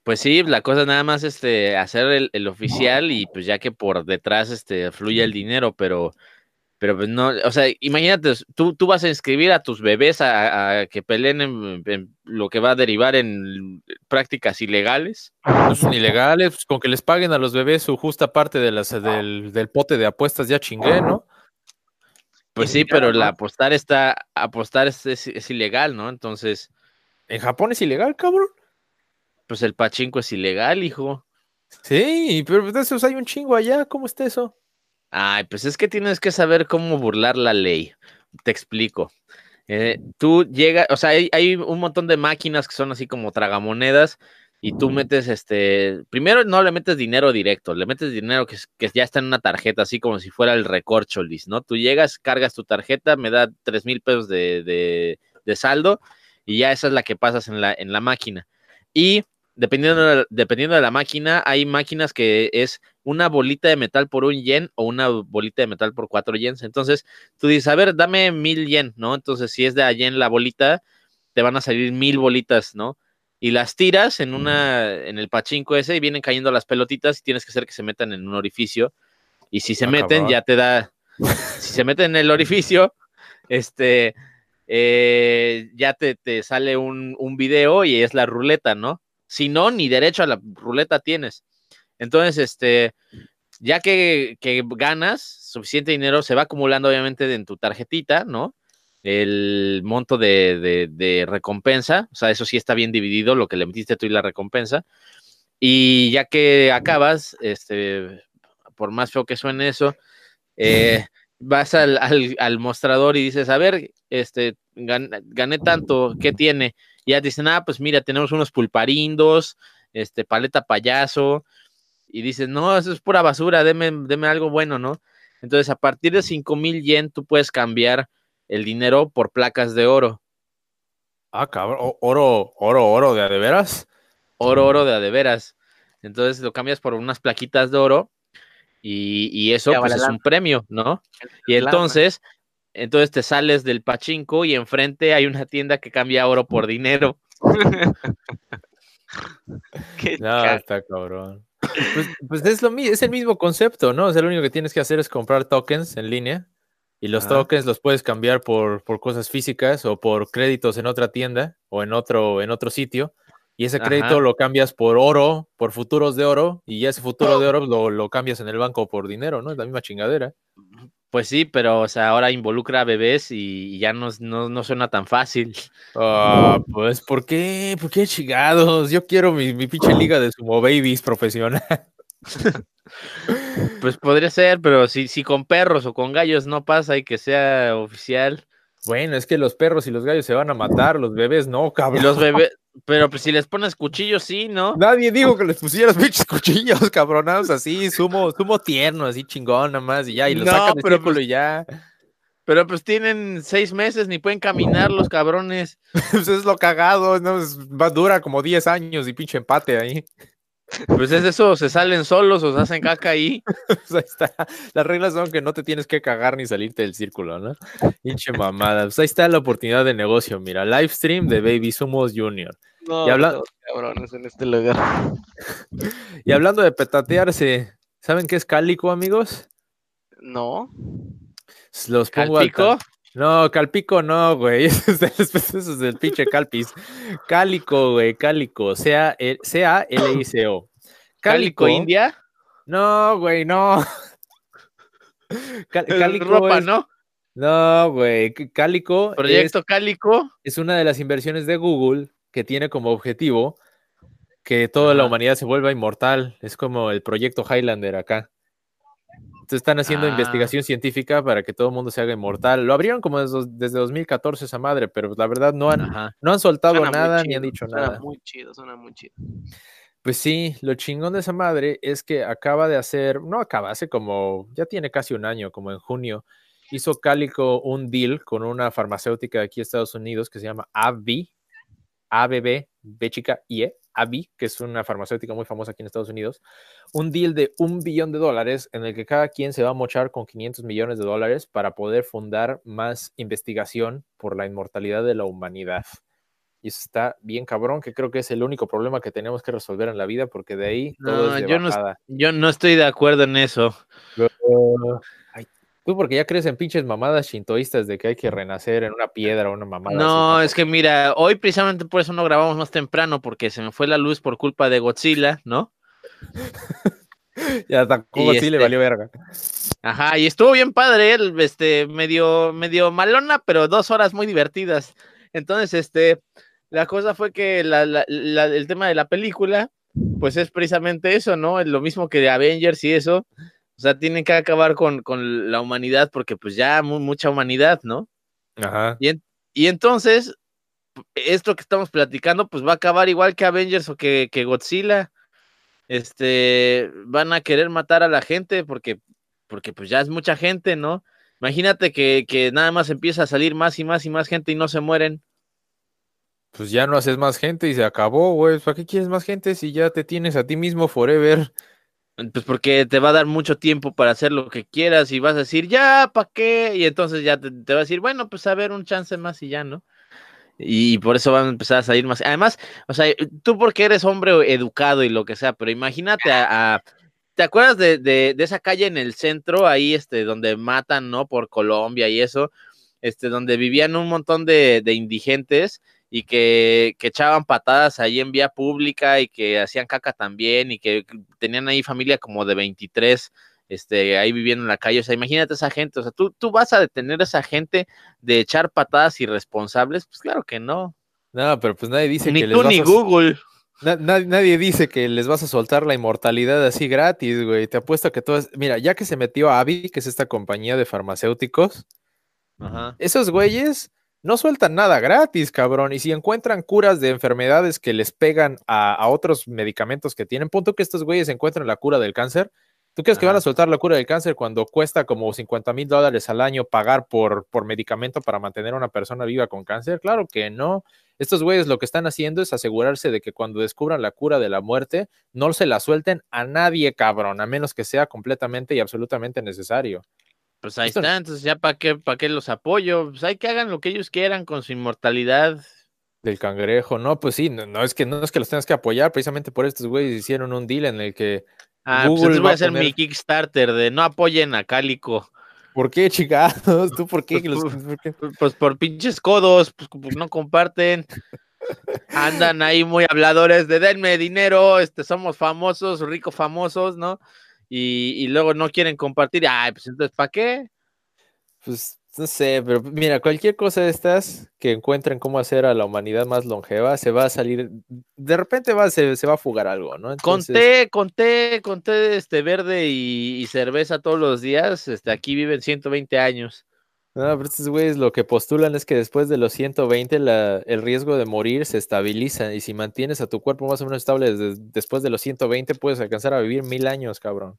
S2: Pues sí, la cosa es nada más este, hacer el, el oficial y pues ya que por detrás este, fluye el dinero, pero, pero pues no, o sea, imagínate, tú, tú vas a inscribir a tus bebés a, a que peleen en, en lo que va a derivar en prácticas ilegales.
S1: No son ilegales, pues con que les paguen a los bebés su justa parte de las, del, del pote de apuestas ya chingué, ¿no?
S2: Pues sí, pero la apostar está, apostar es, es, es ilegal, ¿no? Entonces,
S1: ¿En Japón es ilegal, cabrón?
S2: pues el pachinko es ilegal, hijo.
S1: Sí, pero de esos hay un chingo allá, ¿cómo está eso?
S2: Ay, pues es que tienes que saber cómo burlar la ley. Te explico. Eh, tú llegas, o sea, hay, hay un montón de máquinas que son así como tragamonedas y tú metes, este, primero no le metes dinero directo, le metes dinero que, que ya está en una tarjeta, así como si fuera el recorcholis, ¿no? Tú llegas, cargas tu tarjeta, me da tres mil pesos de, de, de saldo y ya esa es la que pasas en la, en la máquina. Y dependiendo de, dependiendo de la máquina, hay máquinas que es una bolita de metal por un yen o una bolita de metal por cuatro yens. Entonces, tú dices, a ver, dame mil yen, ¿no? Entonces, si es de a yen la bolita, te van a salir mil bolitas, ¿no? Y las tiras en una, en el pachinko ese y vienen cayendo las pelotitas y tienes que hacer que se metan en un orificio. Y si se
S1: Ah,
S2: meten,
S1: cabrón.
S2: ya te da, si se meten en el orificio, este, eh, ya te, te sale un, un video y es la ruleta, ¿no? Si no, ni derecho a la ruleta tienes. Entonces, este, ya que, que ganas suficiente dinero, se va acumulando obviamente en tu tarjetita, ¿no? El monto de, de, de recompensa, o sea, eso sí está bien dividido, lo que le metiste tú y la recompensa. Y ya que acabas, este, por más feo que suene eso, eh, vas al, al, al mostrador y dices, a ver, este, gan, gané tanto, ¿qué tiene? Y ya te dicen, ah, pues mira, tenemos unos pulparindos, este, paleta payaso, y dices, no, eso es pura basura, deme, deme algo bueno, ¿no? Entonces, a partir de cinco mil yen, tú puedes cambiar el dinero por placas de oro.
S1: Ah, cabrón, o- oro, oro, oro, ¿de a de veras?
S2: Oro, oro de a de veras. Entonces, lo cambias por unas plaquitas de oro y, y eso,
S4: Ya
S2: pues,
S4: vale
S2: es un
S4: lana.
S2: premio, ¿no? Y
S4: Lana.
S2: entonces, entonces te sales del pachinko y enfrente hay una tienda que cambia oro por dinero.
S4: Qué
S1: No,
S4: ca-
S1: está cabrón. Pues, pues es lo mismo, es el mismo concepto, ¿no? O sea, lo único que tienes que hacer es comprar tokens en línea y los
S4: Ajá.
S1: tokens los puedes cambiar por, por cosas físicas o por créditos en otra tienda o en otro, en otro sitio. Y ese crédito
S2: Ajá.
S1: lo cambias por oro, por futuros de oro, y ya ese futuro de oro lo, lo cambias en el banco por dinero, ¿no? Es la misma chingadera.
S2: Pues sí, pero o sea, ahora involucra a bebés y, y ya no, no, no suena tan fácil.
S1: Ah, pues, ¿por qué? ¿Por qué chingados? Yo quiero mi, mi pinche liga de Sumo Babies profesional.
S2: Pues podría ser, pero si, si con perros o con gallos no pasa y que sea oficial.
S1: Bueno, es que los perros y los gallos se van a matar, los bebés no,
S2: Y
S1: cabrón.
S2: los bebés, pero pues si les pones cuchillos, sí, ¿no?
S1: Nadie dijo que les pusieras pinches cuchillos, cabronados, así, sumo, sumo tierno, así chingón, nada más, y ya, y lo
S2: No,
S1: sacan del
S2: pero
S1: círculo
S2: pues,
S1: y ya.
S2: pero pues tienen seis meses, ni pueden caminar los cabrones.
S1: Pues es lo cagado, ¿no? Es- va, dura como diez años y pinche empate ahí.
S2: Pues es eso, se salen solos o se hacen caca ahí.
S1: Pues ahí está. Las reglas son que no te tienes que cagar ni salirte del círculo, ¿no? Pinche mamada. Pues ahí está la oportunidad de negocio, mira, live stream de Baby Sumos Junior. Y,
S4: No,
S1: habla-
S4: estamos cabrones en este lugar.
S1: y hablando de petatearse, ¿saben qué es cálico, amigos?
S4: No.
S1: Los pongo al
S2: ¿Calpico?
S1: No, calpico no, güey. Eso es del, eso es del pinche calpis. Cálico, güey, cálico. C A L I C O.
S2: ¿Cálico India?
S1: No, güey, no. Cal-
S2: Es
S1: cálico
S2: ropa,
S1: es.
S2: ¿no?
S1: No, güey. c- Cálico es,
S2: Proyecto Cálico.
S1: es una de las inversiones de Google que tiene como objetivo que toda la
S2: Ajá.
S1: humanidad se vuelva inmortal. Es como el proyecto Highlander acá. Entonces están haciendo
S2: Ah,
S1: investigación científica para que todo el mundo se haga inmortal. Lo abrieron como desde, desde dos mil catorce esa madre, pero la verdad no han,
S2: ajá.
S1: no han soltado
S4: Suena muy
S1: nada ni
S4: chido.
S1: han dicho
S4: Suena
S1: nada.
S4: muy chido, suena muy chido.
S1: Pues sí, lo chingón de esa madre es que acaba de hacer, no acaba, hace como, ya tiene casi un año, como en junio, hizo Cálico un deal con una farmacéutica de aquí de Estados Unidos que se llama A B B, A B B, B chica I E, A B B, que es una farmacéutica muy famosa aquí en Estados Unidos, un deal de un billón de dólares en el que cada quien se va a mochar con quinientos millones de dólares para poder fundar más investigación por la inmortalidad de la humanidad. y eso está bien cabrón, que creo que es el único problema que tenemos que resolver en la vida, porque de ahí todo
S2: No,
S1: es de
S2: yo no,
S1: bajada.
S2: yo no estoy de acuerdo en eso.
S1: Uh, ay, tú porque ya crees en pinches mamadas shintoístas de que hay que renacer en una piedra o una mamada así.
S2: No, es que mira, hoy precisamente por eso no grabamos más temprano, porque se me fue la luz por culpa de Godzilla, ¿no?
S1: Ya atacó
S2: Y
S1: Godzilla y
S2: este,
S1: valió verga.
S2: ajá, y estuvo bien padre, él, este, medio, medio malona, pero dos horas muy divertidas. Entonces, este, la cosa fue que la, la, la, el tema de la película, pues es precisamente eso, ¿no? Es lo mismo que de Avengers y eso. O sea, tienen que acabar con, con la humanidad porque pues ya mu mucha humanidad, ¿no?
S1: Ajá.
S2: Y, en, y entonces, esto que estamos platicando, pues va a acabar igual que Avengers o que, que Godzilla. Este, van a querer matar a la gente porque, porque pues ya es mucha gente, ¿no? Imagínate que, que nada más empieza a salir más y más y más gente y no se mueren.
S1: Pues ya no haces más gente y se acabó, güey. ¿Para qué quieres más gente si ya te tienes a ti mismo forever?
S2: Pues porque te va a dar mucho tiempo para hacer lo que quieras y vas a decir, ya, ¿para qué? Y entonces ya te, te va a decir, bueno, pues a ver, un chance más y ya, ¿no? Y por eso van a empezar a salir más. Además, o sea, tú porque eres hombre educado y lo que sea, pero imagínate a... a ¿te acuerdas de, de, de esa calle en el centro, ahí, este, donde matan, ¿no? Por Colombia y eso, este, donde vivían un montón de, de indigentes y que, que echaban patadas ahí en vía pública y que hacían caca también y que tenían ahí familia como de veintitrés, este, ahí viviendo en la calle. O sea, imagínate esa gente, o sea, ¿tú, tú vas a detener a esa gente de echar patadas irresponsables? Pues claro que no.
S1: No, pero pues nadie dice
S2: Ni
S1: que
S2: tú
S1: les vas
S2: ni
S1: a...
S2: Google.
S1: Na- na- nadie dice que les vas a soltar la inmortalidad así gratis, güey. Te apuesto que todas... Mira, ya que se metió Avi, que es esta compañía de farmacéuticos,
S2: Ajá.
S1: esos güeyes no sueltan nada gratis, cabrón. Y si encuentran curas de enfermedades que les pegan a, a otros medicamentos que tienen, punto que estos güeyes encuentren la cura del cáncer. ¿Tú crees que van a
S2: Ajá.
S1: soltar la cura del cáncer cuando cuesta como cincuenta mil dólares al año pagar por, por medicamento para mantener a una persona viva con cáncer? Claro que no. Estos güeyes lo que están haciendo es asegurarse de que cuando descubran la cura de la muerte, no se la suelten a nadie, cabrón, a menos que sea completamente y absolutamente necesario.
S2: Pues ahí
S1: Esto
S2: está, entonces ya para qué, para qué los apoyo, pues hay que hagan lo que ellos quieran con su inmortalidad.
S1: del cangrejo, no, pues sí, no, no es que no es que los tengas que apoyar, precisamente por estos güeyes hicieron un deal en el que
S2: Ah, pues
S1: Google
S2: entonces voy
S1: va
S2: a
S1: a
S2: hacer
S1: poner.
S2: mi Kickstarter de no apoyen a Cálico.
S1: ¿Por qué, chingados? ¿Tú por qué?
S2: Pues
S1: Los-
S2: por,
S1: por qué?
S2: pues por pinches codos, pues, pues no comparten. Andan ahí muy habladores de denme dinero, este, somos famosos, ricos famosos, ¿no? Y, y luego no quieren compartir. Ay, pues entonces, ¿para qué?
S1: Pues no sé, pero mira, cualquier cosa de estas que encuentren cómo hacer a la humanidad más longeva, se va a salir, de repente va, se, se va a fugar algo, ¿no? Entonces,
S2: Conté, conté, conté este verde y, y cerveza todos los días. Este, aquí viven ciento veinte años.
S1: no, pero estos güeyes lo que postulan es que después de los ciento veinte la, el riesgo de morir se estabiliza y si mantienes a tu cuerpo más o menos estable desde- después de los ciento veinte puedes alcanzar a vivir mil años, cabrón.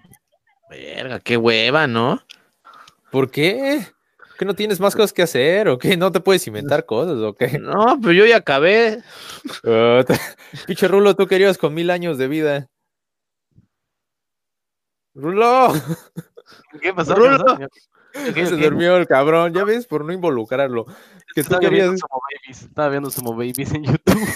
S2: Verga, qué hueva, ¿no?
S1: ¿Por qué? ¿Que no tienes más cosas que hacer o qué? ¿No te puedes inventar cosas o qué?
S2: No, pero yo ya acabé.
S1: Uh, te- Pinche Rulo, tú querías con mil años de vida. Rulo,
S4: ¿Qué pasó?
S2: Rulo.
S4: ¿Qué pasó? ¿Qué,
S1: se
S4: qué?
S1: durmió el cabrón, ya ves, por no involucrarlo. Que tú
S4: Estaba
S1: querías.
S4: viendo Sumo Babies. Estaba viendo Sumo Babies en YouTube.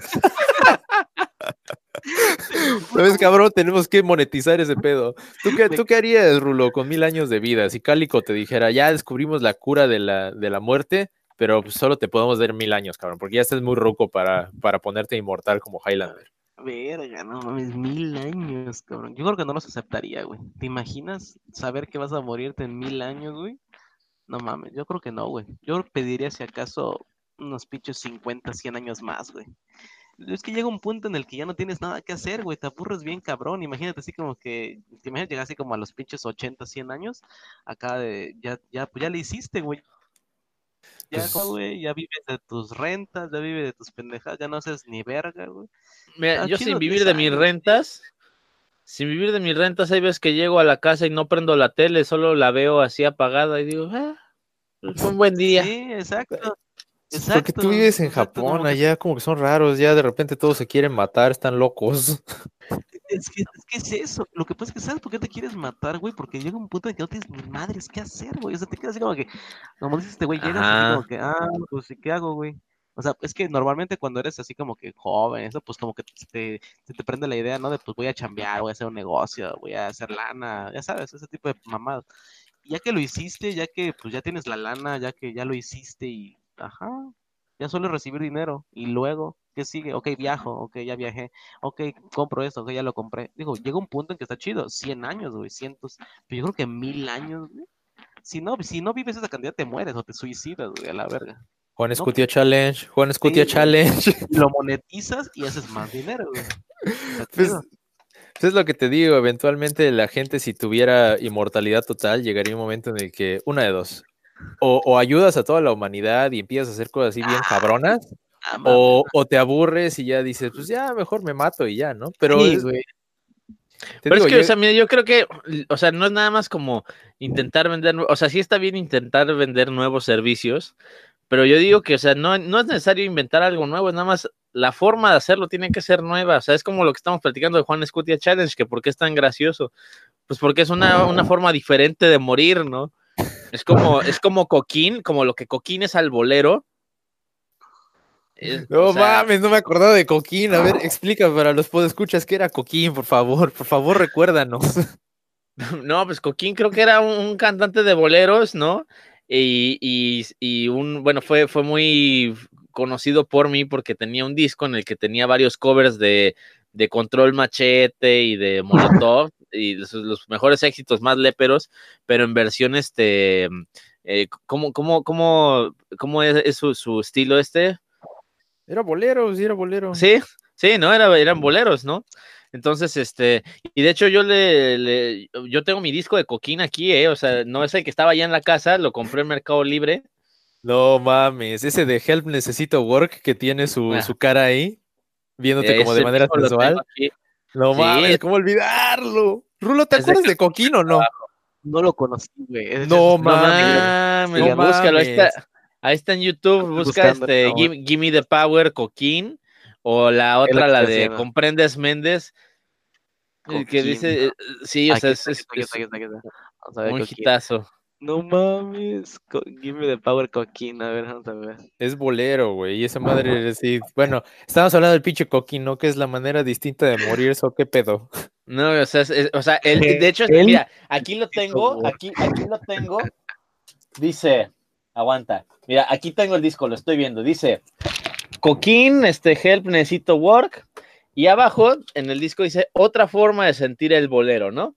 S1: ¿Sabes, cabrón? Tenemos que monetizar ese pedo. ¿Tú qué, ¿Tú qué harías, Rulo, con mil años de vida? Si Cálico te dijera, ya descubrimos la cura de la, de la muerte, pero pues solo te podemos dar mil años, cabrón, porque ya estás muy ruco para, para ponerte inmortal como Highlander.
S4: Verga, no mames, mil años, cabrón. Yo creo que no los aceptaría, güey. ¿Te imaginas saber que vas a morirte en mil años, güey? No mames, yo creo que no, güey. Yo pediría si acaso unos pinches cincuenta, cien años más, güey. Es que llega un punto en el que ya no tienes nada que hacer, güey. Te aburres bien, cabrón. Imagínate así como que, te imaginas llegar así como a los pinches ochenta, cien años. Acá de, ya, ya, pues ya le hiciste, güey. Ya,
S1: Pues,
S4: güey, ya vives de tus rentas, ya vives de tus pendejadas, ya no haces ni verga, güey.
S2: Mira,
S4: Está
S2: yo
S4: chido,
S2: sin vivir
S4: diez
S2: de mis
S4: años.
S2: rentas, sin vivir de mis rentas, hay veces que llego a la casa y no prendo la tele, solo la veo así apagada y digo, ah, fue un buen día.
S4: Sí, exacto.
S1: porque tú
S4: Exacto,
S1: vives en
S4: exacto, como
S1: Japón,
S4: que-
S1: allá como que son raros, ya de repente todos se quieren matar, están locos.
S4: Es que, es que es eso. Lo que pasa es que, ¿sabes por qué te quieres matar, güey? Porque llega un punto en que no tienes ni madres qué hacer, güey. O sea, te quedas así como que, como dices este güey, llegas así
S2: Ajá.
S4: como que, ah, pues, ¿y qué hago, güey? O sea, es que normalmente cuando eres así como que joven, eso pues como que te, te, te prende la idea, ¿no? De pues voy a chambear, voy a hacer un negocio, voy a hacer lana, ya sabes, ese tipo de mamadas. Y ya que lo hiciste, ya que pues ya tienes la lana, ya que ya lo hiciste y, ajá, ya suelo recibir dinero. Y luego, ¿qué sigue? Ok, viajo, ok, ya viajé, ok, compro esto, ok, ya lo compré. Digo, llega un punto en que está chido, cien años, güey, cientos, pero yo creo que mil años, güey. Si no, si no vives esa cantidad, te mueres o te suicidas, güey, a la verga.
S1: Juan
S4: No,
S1: Escutia Challenge, Juan Escutia
S4: sí, güey.
S1: Challenge.
S4: Y lo monetizas y haces más dinero, güey. Está
S1: Pues,
S4: chido.
S1: pues es lo que te digo, eventualmente la gente si tuviera inmortalidad total, llegaría un momento en el que, una de dos, o, o ayudas a toda la humanidad y empiezas a hacer cosas así bien cabronas,
S4: Ah, mames.
S1: o, o te aburres y ya dices, pues ya, mejor me mato y ya, ¿no? Pero
S4: Sí,
S1: es-
S4: güey.
S1: te
S2: Pero
S1: digo,
S2: es que,
S1: yo,
S2: o sea, mira, yo creo que, o sea, no es nada más como intentar vender, o sea, sí está bien intentar vender nuevos servicios, pero yo digo que, o sea, no, no es necesario inventar algo nuevo, es nada más la forma de hacerlo tiene que ser nueva, o sea, es como lo que estamos platicando de Juan Escutia Challenge, que por qué es tan gracioso, pues porque es una, una forma diferente de morir, ¿no? Es como, es como Coquín, como lo que Coquín es al bolero. Es- o
S1: no
S2: sea,
S1: mames, no me acordaba de Coquín. A ver, explica para los podescuchas qué era Coquín, por favor, por favor, recuérdanos.
S2: no, pues Coquín creo que era un, un cantante de boleros, ¿no? Y, y, y un, bueno, fue, fue muy conocido por mí porque tenía un disco en el que tenía varios covers de, de Control Machete y de Molotov y los, los mejores éxitos más léperos, pero en versión este, eh, ¿cómo, cómo, cómo, cómo es, es su, su estilo este?
S1: Era bolero, sí, era bolero.
S2: Sí, sí, ¿no? Era, eran boleros, ¿no? Entonces, este, y de hecho yo le, le- yo tengo mi disco de Coquín aquí, ¿eh? O sea, no es el que estaba allá en la casa, lo compré en Mercado Libre.
S1: No mames, ese de Help Necesito Work que tiene su,
S2: Ah,
S1: su cara ahí, viéndote como de
S2: ese
S1: manera
S2: mismo lo tengo
S1: sensual.
S2: aquí.
S1: No
S2: Sí,
S1: mames, ¿cómo olvidarlo? Rulo, ¿te
S2: es de
S1: acuerdas de Coquín o no?
S4: No lo conocí, güey. Es-
S1: No
S4: es-
S2: no
S1: mames,
S2: mames,
S1: no
S4: Investigando,
S2: búscalo, ahí está,
S1: mames.
S2: ahí está en YouTube,
S4: estoy
S2: busca
S4: buscando,
S2: este,
S4: no,
S2: Give, Give Me the Power Coquín, o la
S4: es lo
S2: otra,
S4: que
S2: la
S4: estoy
S2: de
S4: haciendo.
S2: Comprendes Méndez, eh, que
S4: Coquín.
S2: dice, eh, sí, o sea,
S4: Aquí
S2: es,
S4: está, aquí
S2: es,
S4: está, aquí
S2: es
S4: está, aquí está, aquí está. Vamos a ver
S2: un
S4: Coquín.
S2: hitazo.
S4: No mames. Co- Give me the power, Coquín. A ver, vamos a ver.
S1: Es bolero, güey, y esa madre, sí. Bueno, estamos hablando del pinche Coquín, ¿no? Que es la manera distinta de morir, ¿eso qué pedo?
S2: No, o sea, es- es- o sea, el,
S4: ¿Qué?
S2: de hecho, es-
S4: Él
S2: mira, aquí lo
S4: hizo
S2: tengo,
S4: work.
S2: aquí, aquí lo tengo, dice, aguanta, mira, aquí tengo el disco, lo estoy viendo, dice, Coquín, este, help, necesito work, y abajo, en el disco dice, otra forma de sentir el bolero, ¿no?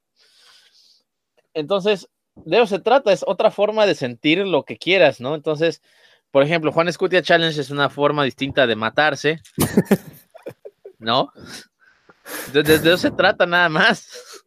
S2: Entonces, de eso se trata, es otra forma de sentir lo que quieras, ¿no? Entonces, por ejemplo, Juan Escutia Challenge es una forma distinta de matarse, ¿no? Entonces, de eso se trata nada más.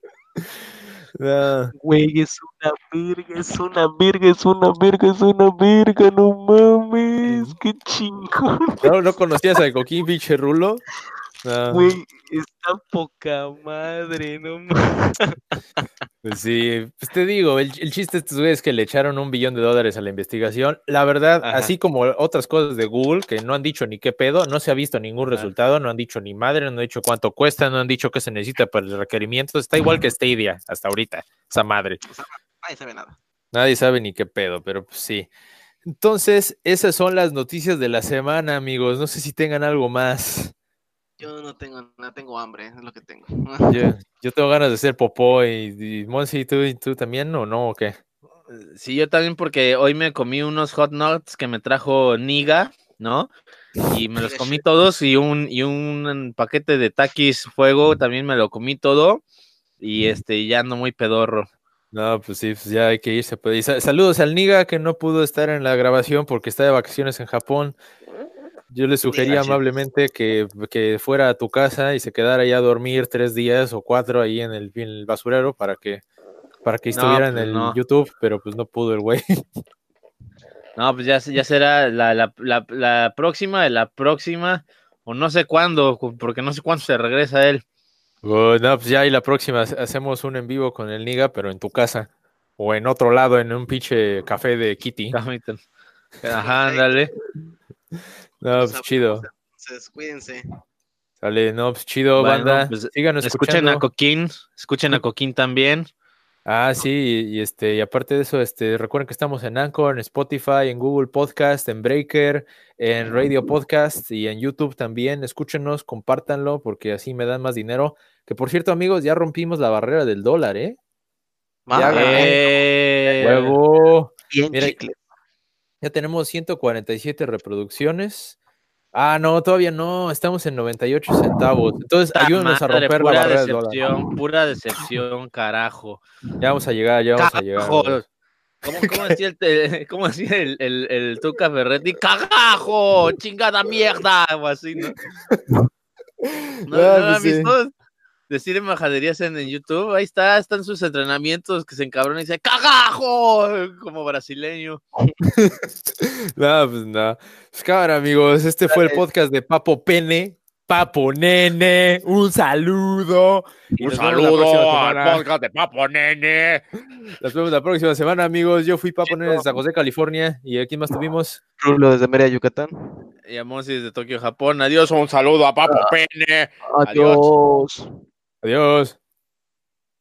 S1: Ah,
S4: Güey, es una verga, es una verga, es una verga, es una verga, no mames, qué chingón.
S1: ¿no, no conocías al Coquín, pinche Rulo? Ah,
S4: Güey, está poca madre, no mames.
S1: pues sí, pues te digo, el, el chiste de estos güeyes es que le echaron un billón de dólares a la investigación. La verdad,
S2: Ajá.
S1: así como otras cosas de Google, que no han dicho ni qué pedo, no se ha visto ningún
S2: Ajá.
S1: resultado, no han dicho ni madre, no han dicho cuánto cuesta, no han dicho qué se necesita para el requerimiento. Está igual que Stadia hasta ahorita, esa madre.
S3: O sea, nadie sabe nada.
S1: Nadie sabe ni qué pedo, pero pues sí. Entonces, esas son las noticias de la semana, amigos. No sé si tengan algo más.
S3: Yo no tengo, no tengo hambre, es lo que tengo.
S1: Yo, yo tengo ganas de hacer popó y, y Monsi, ¿tú, ¿tú también o no o qué?
S2: Sí, yo también porque hoy me comí unos hot nuts que me trajo Niga, ¿no? Y me los
S3: Niga
S2: comí
S3: shit.
S2: todos y un, y un paquete de Takis Fuego también me lo comí todo y este ya ando muy pedorro.
S1: No, pues sí, pues ya hay que irse. Pues. Y sa- saludos al Niga que no pudo estar en la grabación porque está de vacaciones en Japón. Yo le sugería
S3: Niga shit.
S1: amablemente que, que fuera a tu casa y se quedara ya a dormir tres días o cuatro ahí en el, en el basurero para que, para que
S2: No,
S1: estuviera en
S2: pues
S1: el
S2: no.
S1: YouTube, pero pues no pudo el güey.
S2: No, pues ya, ya será la, la, la, la próxima de la próxima, o no sé cuándo, porque no sé cuándo se regresa él.
S1: Oh, no, pues ya y la próxima ha- hacemos un en vivo con el Niga, pero en tu casa o en otro lado, en un pinche café de Kitty.
S2: Ajá, ándale.
S1: No,
S3: Nos
S1: pues
S3: hablamos,
S1: chido.
S3: entonces, cuídense.
S1: Sale, no, pues chido,
S2: Bueno,
S1: banda.
S2: pues
S1: Sigan
S2: escuchen a
S1: escuchando.
S2: Coquín, escuchen a Coquín también.
S1: Ah, sí, y, y este, y aparte de eso, este, recuerden que estamos en Anchor, en Spotify, en Google Podcast, en Breaker, en Radio Podcast y en YouTube también. Escúchenos, compártanlo, porque así me dan más dinero. Que por cierto, amigos, ya rompimos la barrera del dólar, ¿eh? Ya
S4: Ah,
S1: gané.
S2: Eh,
S1: Huevo.
S4: bien
S1: Mira,
S4: chicle.
S1: ya tenemos ciento cuarenta y siete reproducciones. Ah, no, todavía no, estamos en noventa y ocho centavos. Entonces,
S2: puta
S1: ayúdenos a
S2: madre,
S1: romper la
S2: pura
S1: barrera del dólar.
S2: decepción, pura decepción, carajo.
S1: Ya vamos a llegar, ya vamos a llegar.
S2: Carajo.
S1: amigos.
S2: ¿Cómo, cómo decía el, te- cómo decía el, el, el Tuca Ferretti? ¡Cagajo! ¡Chingada mierda! O así, ¿no? ¿No,
S1: Ah,
S2: no lo han
S1: pues sí.
S2: visto? Decir en majaderías en, en YouTube, ahí está, están sus entrenamientos que se encabronan y dice ¡cagajo! Como brasileño.
S1: No, pues no. Pues cámara, amigos, este fue el podcast de Papo Pene, Papo Nene, un saludo. Y
S2: Un
S1: nos vemos la próxima
S2: saludo al
S1: semana.
S2: podcast de Papo Nene.
S1: Nos vemos la próxima semana, amigos. Yo fui Papo Nene de San José, California. ¿Y aquí más tuvimos?
S4: Rulo desde Mérida, Yucatán.
S2: Y a Monsi desde Tokio, Japón. Adiós, un saludo a Papo Pene. Adiós.
S4: Adiós.
S1: Adiós.